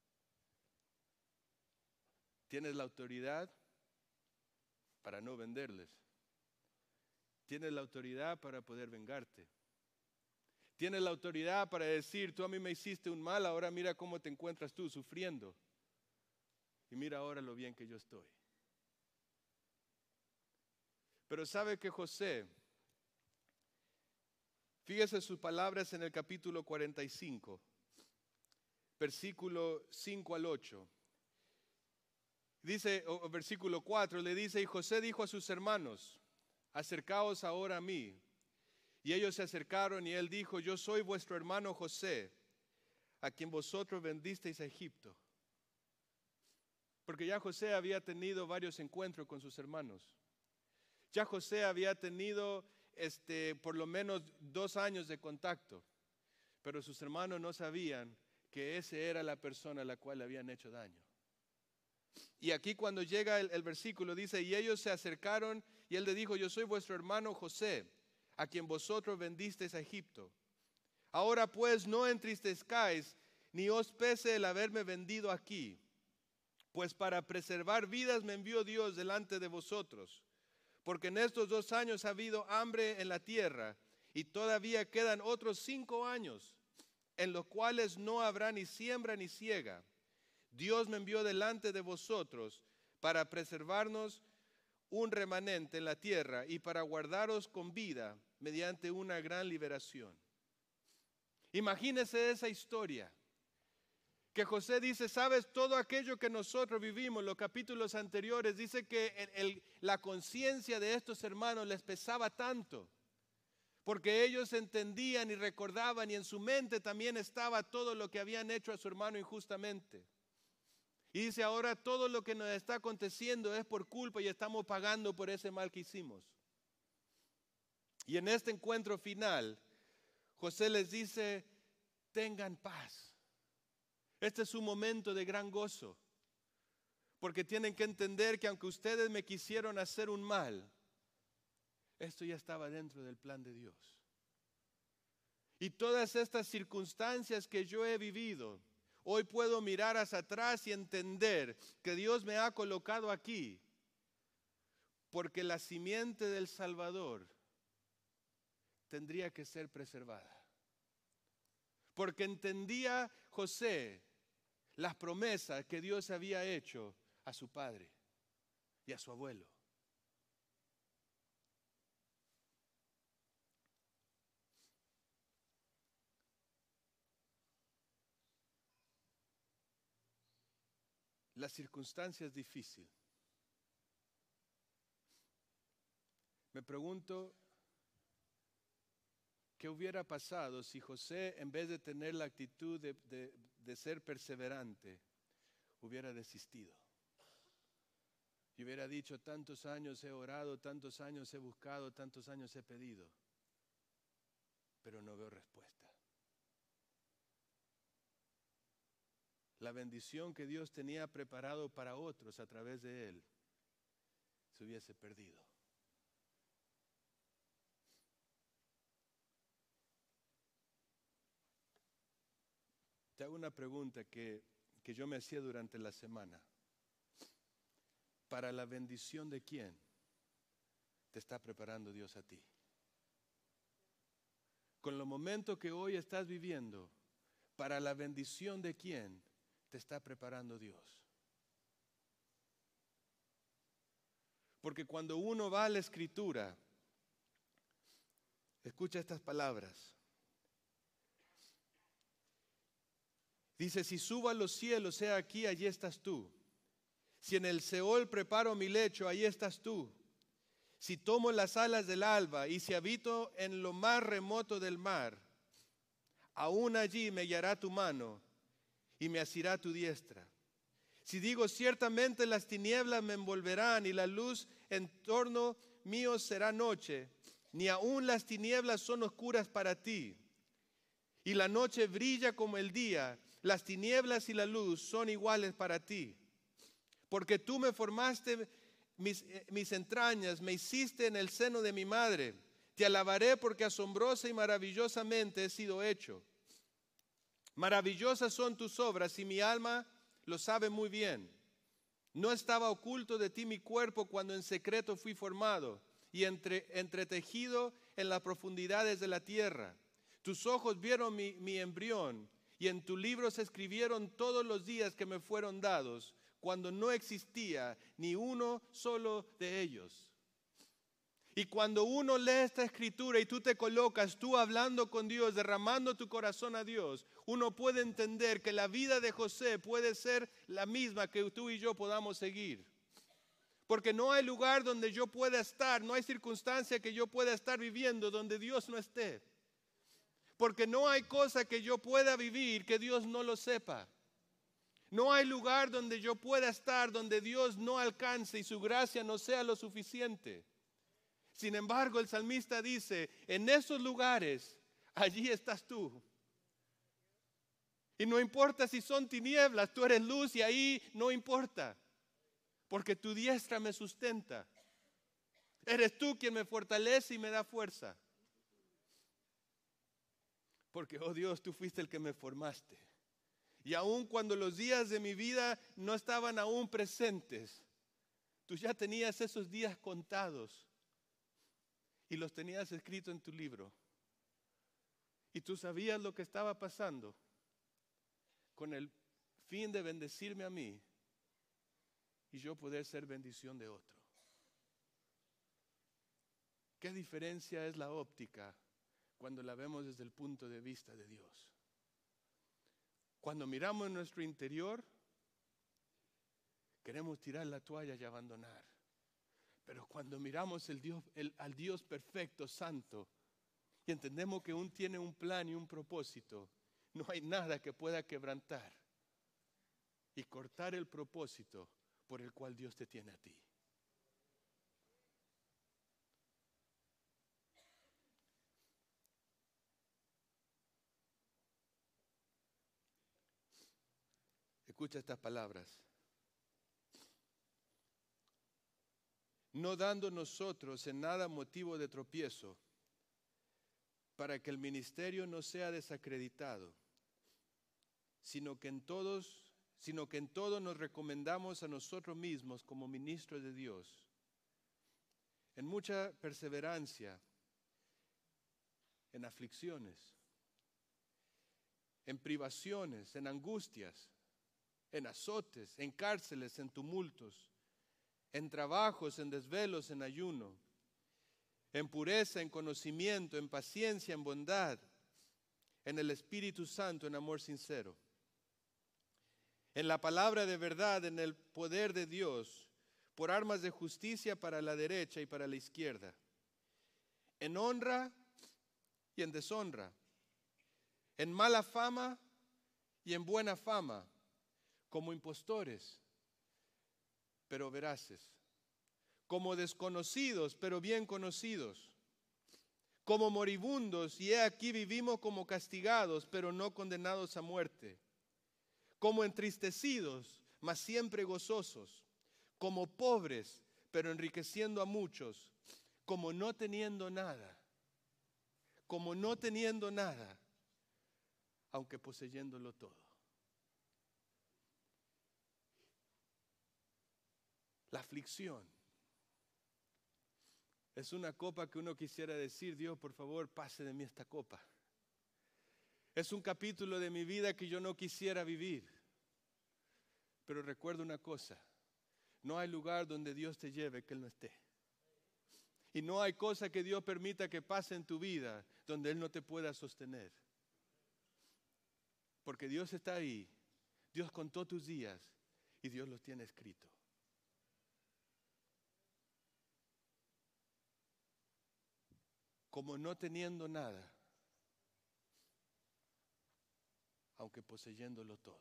¿Tienes la autoridad para no venderles? ¿Tienes la autoridad para poder vengarte? ¿Tienes la autoridad para decir, tú a mí me hiciste un mal, ahora mira cómo te encuentras tú sufriendo? Y mira ahora lo bien que yo estoy. Pero sabe que José, fíjese sus palabras en el capítulo 45, versículo 5 al 8. Dice, o versículo 4, le dice, y José dijo a sus hermanos, acercaos ahora a mí. Y ellos se acercaron y él dijo, yo soy vuestro hermano José, a quien vosotros vendisteis a Egipto. Porque ya José había tenido varios encuentros con sus hermanos. Ya José había tenido por lo menos 2 años de contacto. Pero sus hermanos no sabían que esa era la persona a la cual le habían hecho daño. Y aquí cuando llega el versículo dice, y ellos se acercaron y él le dijo, yo soy vuestro hermano José, a quien vosotros vendisteis a Egipto. Ahora pues no entristezcáis, ni os pese el haberme vendido aquí, pues para preservar vidas me envió Dios delante de vosotros. Porque en estos 2 años ha habido hambre en la tierra, y todavía quedan otros 5 años, en los cuales no habrá ni siembra ni siega. Dios me envió delante de vosotros para preservarnos un remanente en la tierra y para guardaros con vida mediante una gran liberación. Imagínese esa historia. Que José dice, sabes, todo aquello que nosotros vivimos, los capítulos anteriores, dice que la conciencia de estos hermanos les pesaba tanto. Porque ellos entendían y recordaban y en su mente también estaba todo lo que habían hecho a su hermano injustamente. Y dice, ahora todo lo que nos está aconteciendo es por culpa y estamos pagando por ese mal que hicimos. Y en este encuentro final, José les dice, tengan paz. Este es un momento de gran gozo. Porque tienen que entender que aunque ustedes me quisieron hacer un mal, esto ya estaba dentro del plan de Dios. Y todas estas circunstancias que yo he vivido, hoy puedo mirar hacia atrás y entender que Dios me ha colocado aquí porque la simiente del Salvador tendría que ser preservada. Porque entendía José las promesas que Dios había hecho a su padre y a su abuelo. La circunstancia es difícil. Me pregunto, ¿qué hubiera pasado si José, en vez de tener la actitud de ser perseverante, hubiera desistido? Y hubiera dicho, tantos años he orado, tantos años he buscado, tantos años he pedido, pero no veo respuesta. La bendición que Dios tenía preparado para otros a través de él se hubiese perdido. Te hago una pregunta que yo me hacía durante la semana. ¿Para la bendición de quién te está preparando Dios a ti? Con los momentos que hoy estás viviendo, ¿para la bendición de quién te está preparando Dios? Porque cuando uno va a la Escritura, escucha estas palabras. Dice, si subo a los cielos, he aquí, allí estás tú. Si en el Seol preparo mi lecho, allí estás tú. Si tomo las alas del alba y si habito en lo más remoto del mar, aún allí me guiará tu mano y me asirá tu diestra. Si digo, ciertamente las tinieblas me envolverán y la luz en torno mío será noche, ni aún las tinieblas son oscuras para ti. Y la noche brilla como el día, las tinieblas y la luz son iguales para ti. Porque tú me formaste mis entrañas, me hiciste en el seno de mi madre. Te alabaré porque asombrosa y maravillosamente he sido hecho. Maravillosas son tus obras y mi alma lo sabe muy bien. No estaba oculto de ti mi cuerpo cuando en secreto fui formado y entretejido en las profundidades de la tierra. Tus ojos vieron mi embrión y en tu libro se escribieron todos los días que me fueron dados, cuando no existía ni uno solo de ellos. Y cuando uno lee esta escritura y tú te colocas, tú hablando con Dios, derramando tu corazón a Dios, uno puede entender que la vida de José puede ser la misma que tú y yo podamos seguir. Porque no hay lugar donde yo pueda estar, no hay circunstancia que yo pueda estar viviendo donde Dios no esté. Porque no hay cosa que yo pueda vivir que Dios no lo sepa. No hay lugar donde yo pueda estar donde Dios no alcance y su gracia no sea lo suficiente. Sin embargo, el salmista dice, en esos lugares, allí estás tú. Y no importa si son tinieblas, tú eres luz y ahí no importa. Porque tu diestra me sustenta. Eres tú quien me fortalece y me da fuerza. Porque, oh Dios, tú fuiste el que me formaste. Y aun cuando los días de mi vida no estaban aún presentes, tú ya tenías esos días contados. Y los tenías escritos en tu libro. Y tú sabías lo que estaba pasando con el fin de bendecirme a mí y yo poder ser bendición de otro. ¿Qué diferencia es la óptica cuando la vemos desde el punto de vista de Dios? Cuando miramos en nuestro interior, queremos tirar la toalla y abandonar. Pero cuando miramos al Dios perfecto, santo, y entendemos que aún tiene un plan y un propósito, no hay nada que pueda quebrantar y cortar el propósito por el cual Dios te tiene a ti. Escucha estas palabras. No dando nosotros en nada motivo de tropiezo, para que el ministerio no sea desacreditado, sino que en todo nos recomendamos a nosotros mismos como ministros de Dios, en mucha perseverancia, en aflicciones, en privaciones, en angustias, en azotes, en cárceles, en tumultos, en trabajos, en desvelos, en ayuno, en pureza, en conocimiento, en paciencia, en bondad, en el Espíritu Santo, en amor sincero, en la palabra de verdad, en el poder de Dios, por armas de justicia para la derecha y para la izquierda, en honra y en deshonra, en mala fama y en buena fama, como impostores, pero veraces, como desconocidos, pero bien conocidos, como moribundos, y he aquí vivimos como castigados, pero no condenados a muerte, como entristecidos, mas siempre gozosos, como pobres, pero enriqueciendo a muchos, como no teniendo nada, aunque poseyéndolo todo. La aflicción es una copa que uno quisiera decir, Dios, por favor, pase de mí esta copa. Es un capítulo de mi vida que yo no quisiera vivir. Pero recuerda una cosa, no hay lugar donde Dios te lleve que Él no esté. Y no hay cosa que Dios permita que pase en tu vida donde Él no te pueda sostener. Porque Dios está ahí, Dios contó tus días y Dios los tiene escrito. Como no teniendo nada, aunque poseyéndolo todo.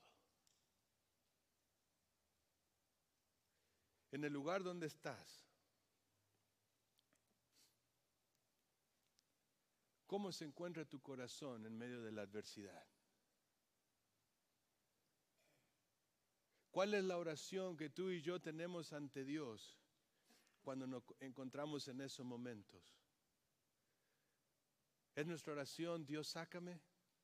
En el lugar donde estás, ¿cómo se encuentra tu corazón en medio de la adversidad? ¿Cuál es la oración que tú y yo tenemos ante Dios cuando nos encontramos en esos momentos? ¿Es nuestra oración, Dios, sácame?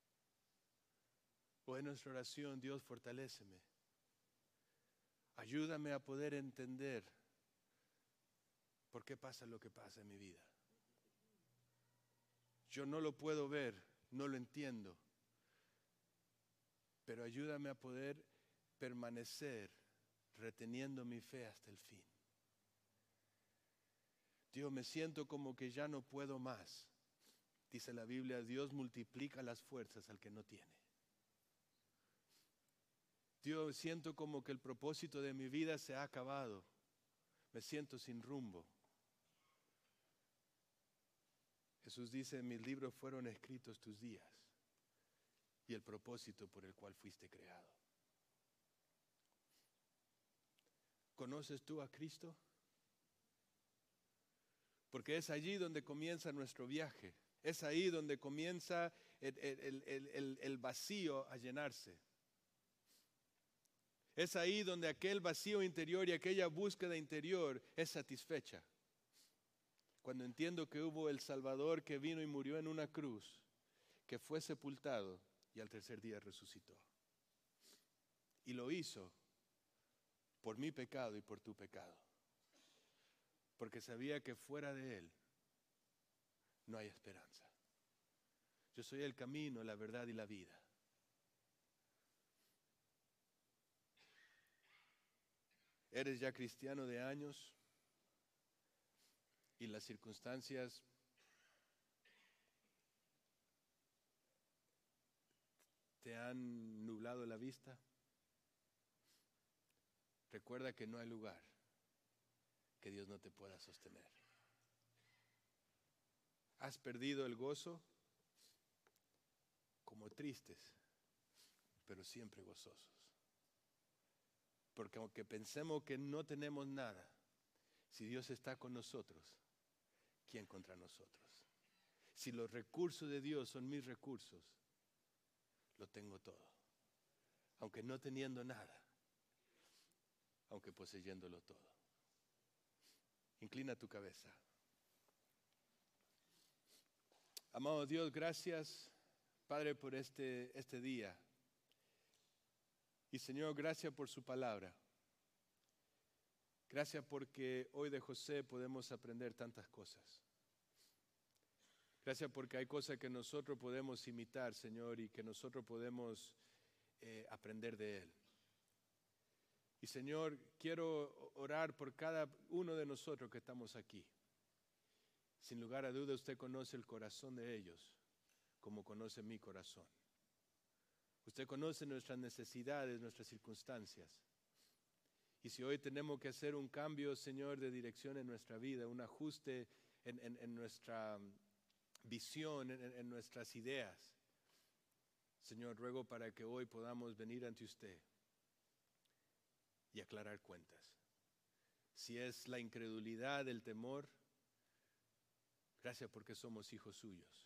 ¿O es nuestra oración, Dios, fortaléceme? Ayúdame a poder entender por qué pasa lo que pasa en mi vida. Yo no lo puedo ver, no lo entiendo, pero ayúdame a poder permanecer reteniendo mi fe hasta el fin. Dios, me siento como que ya no puedo más. Dice la Biblia, Dios multiplica las fuerzas al que no tiene. Dios, siento como que el propósito de mi vida se ha acabado. Me siento sin rumbo. Jesús dice, en mis libros fueron escritos tus días y el propósito por el cual fuiste creado. ¿Conoces tú a Cristo? Porque es allí donde comienza nuestro viaje. Es ahí donde comienza el vacío a llenarse. Es ahí donde aquel vacío interior y aquella búsqueda interior es satisfecha. Cuando entiendo que hubo el Salvador que vino y murió en una cruz, que fue sepultado y al tercer día resucitó. Y lo hizo por mi pecado y por tu pecado. Porque sabía que fuera de Él no hay esperanza. Yo soy el camino, la verdad y la vida. Eres ya cristiano de años y las circunstancias te han nublado la vista. Recuerda que no hay lugar que Dios no te pueda sostener. Has perdido el gozo como tristes, pero siempre gozosos. Porque aunque pensemos que no tenemos nada, si Dios está con nosotros, ¿quién contra nosotros? Si los recursos de Dios son mis recursos, lo tengo todo. Aunque no teniendo nada, aunque poseyéndolo todo. Inclina tu cabeza. Amado Dios, gracias, Padre, por este día. Y Señor, gracias por su palabra. Gracias porque hoy de José podemos aprender tantas cosas. Gracias porque hay cosas que nosotros podemos imitar, Señor, y que nosotros podemos aprender de Él. Y Señor, quiero orar por cada uno de nosotros que estamos aquí. Sin lugar a duda, usted conoce el corazón de ellos, como conoce mi corazón. Usted conoce nuestras necesidades, nuestras circunstancias. Y si hoy tenemos que hacer un cambio, Señor, de dirección en nuestra vida, un ajuste en nuestra visión, en nuestras ideas, Señor, ruego para que hoy podamos venir ante usted y aclarar cuentas. Si es la incredulidad, el temor, gracias porque somos hijos suyos.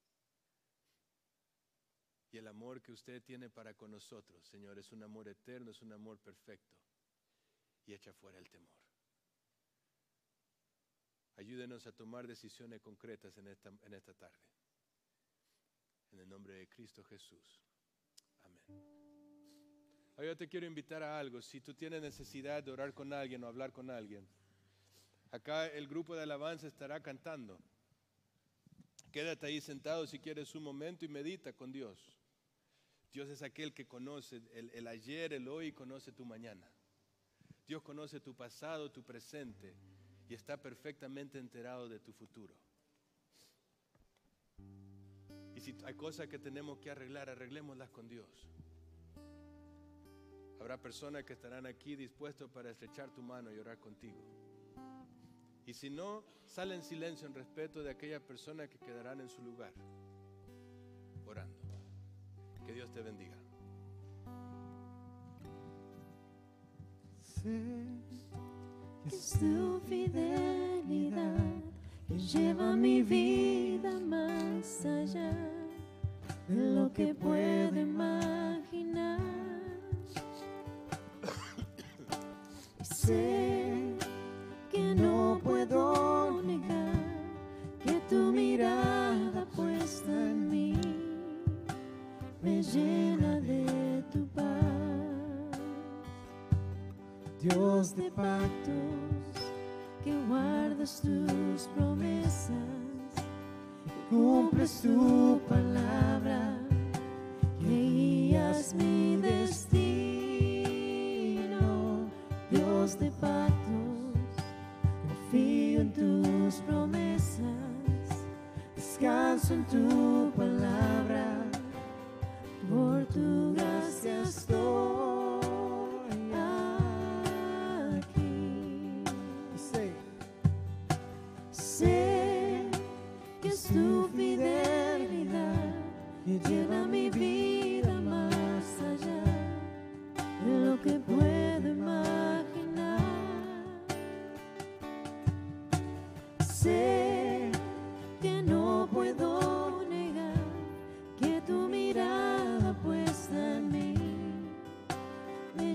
Y el amor que usted tiene para con nosotros, Señor, es un amor eterno, es un amor perfecto. Y echa fuera el temor. Ayúdenos a tomar decisiones concretas en esta tarde. En el nombre de Cristo Jesús. Amén. Ahora te quiero invitar a algo. Si tú tienes necesidad de orar con alguien o hablar con alguien, acá el grupo de alabanza estará cantando. Quédate ahí sentado si quieres un momento y medita con Dios. Dios es aquel que conoce el ayer, el hoy y conoce tu mañana. Dios conoce tu pasado, tu presente y está perfectamente enterado de tu futuro. Y si hay cosas que tenemos que arreglar, arreglémoslas con Dios. Habrá personas que estarán aquí dispuestos para estrechar tu mano y orar contigo. Y si no, sale en silencio en respeto de aquellas personas que quedarán en su lugar, orando. Que Dios te bendiga. Sé Que su fidelidad que lleva mi vida más allá de lo que puedo imaginar. Y sé que no Dios de pactos, que guardas tus promesas, que cumples tu palabra, que guías mi destino. Dios de pactos, confío en tus promesas, descanso en tu palabra, por tu gracia estoy aquí. Y Sé que es tu fidelidad que lleva mi vida más allá de lo que puedo imaginar. Sé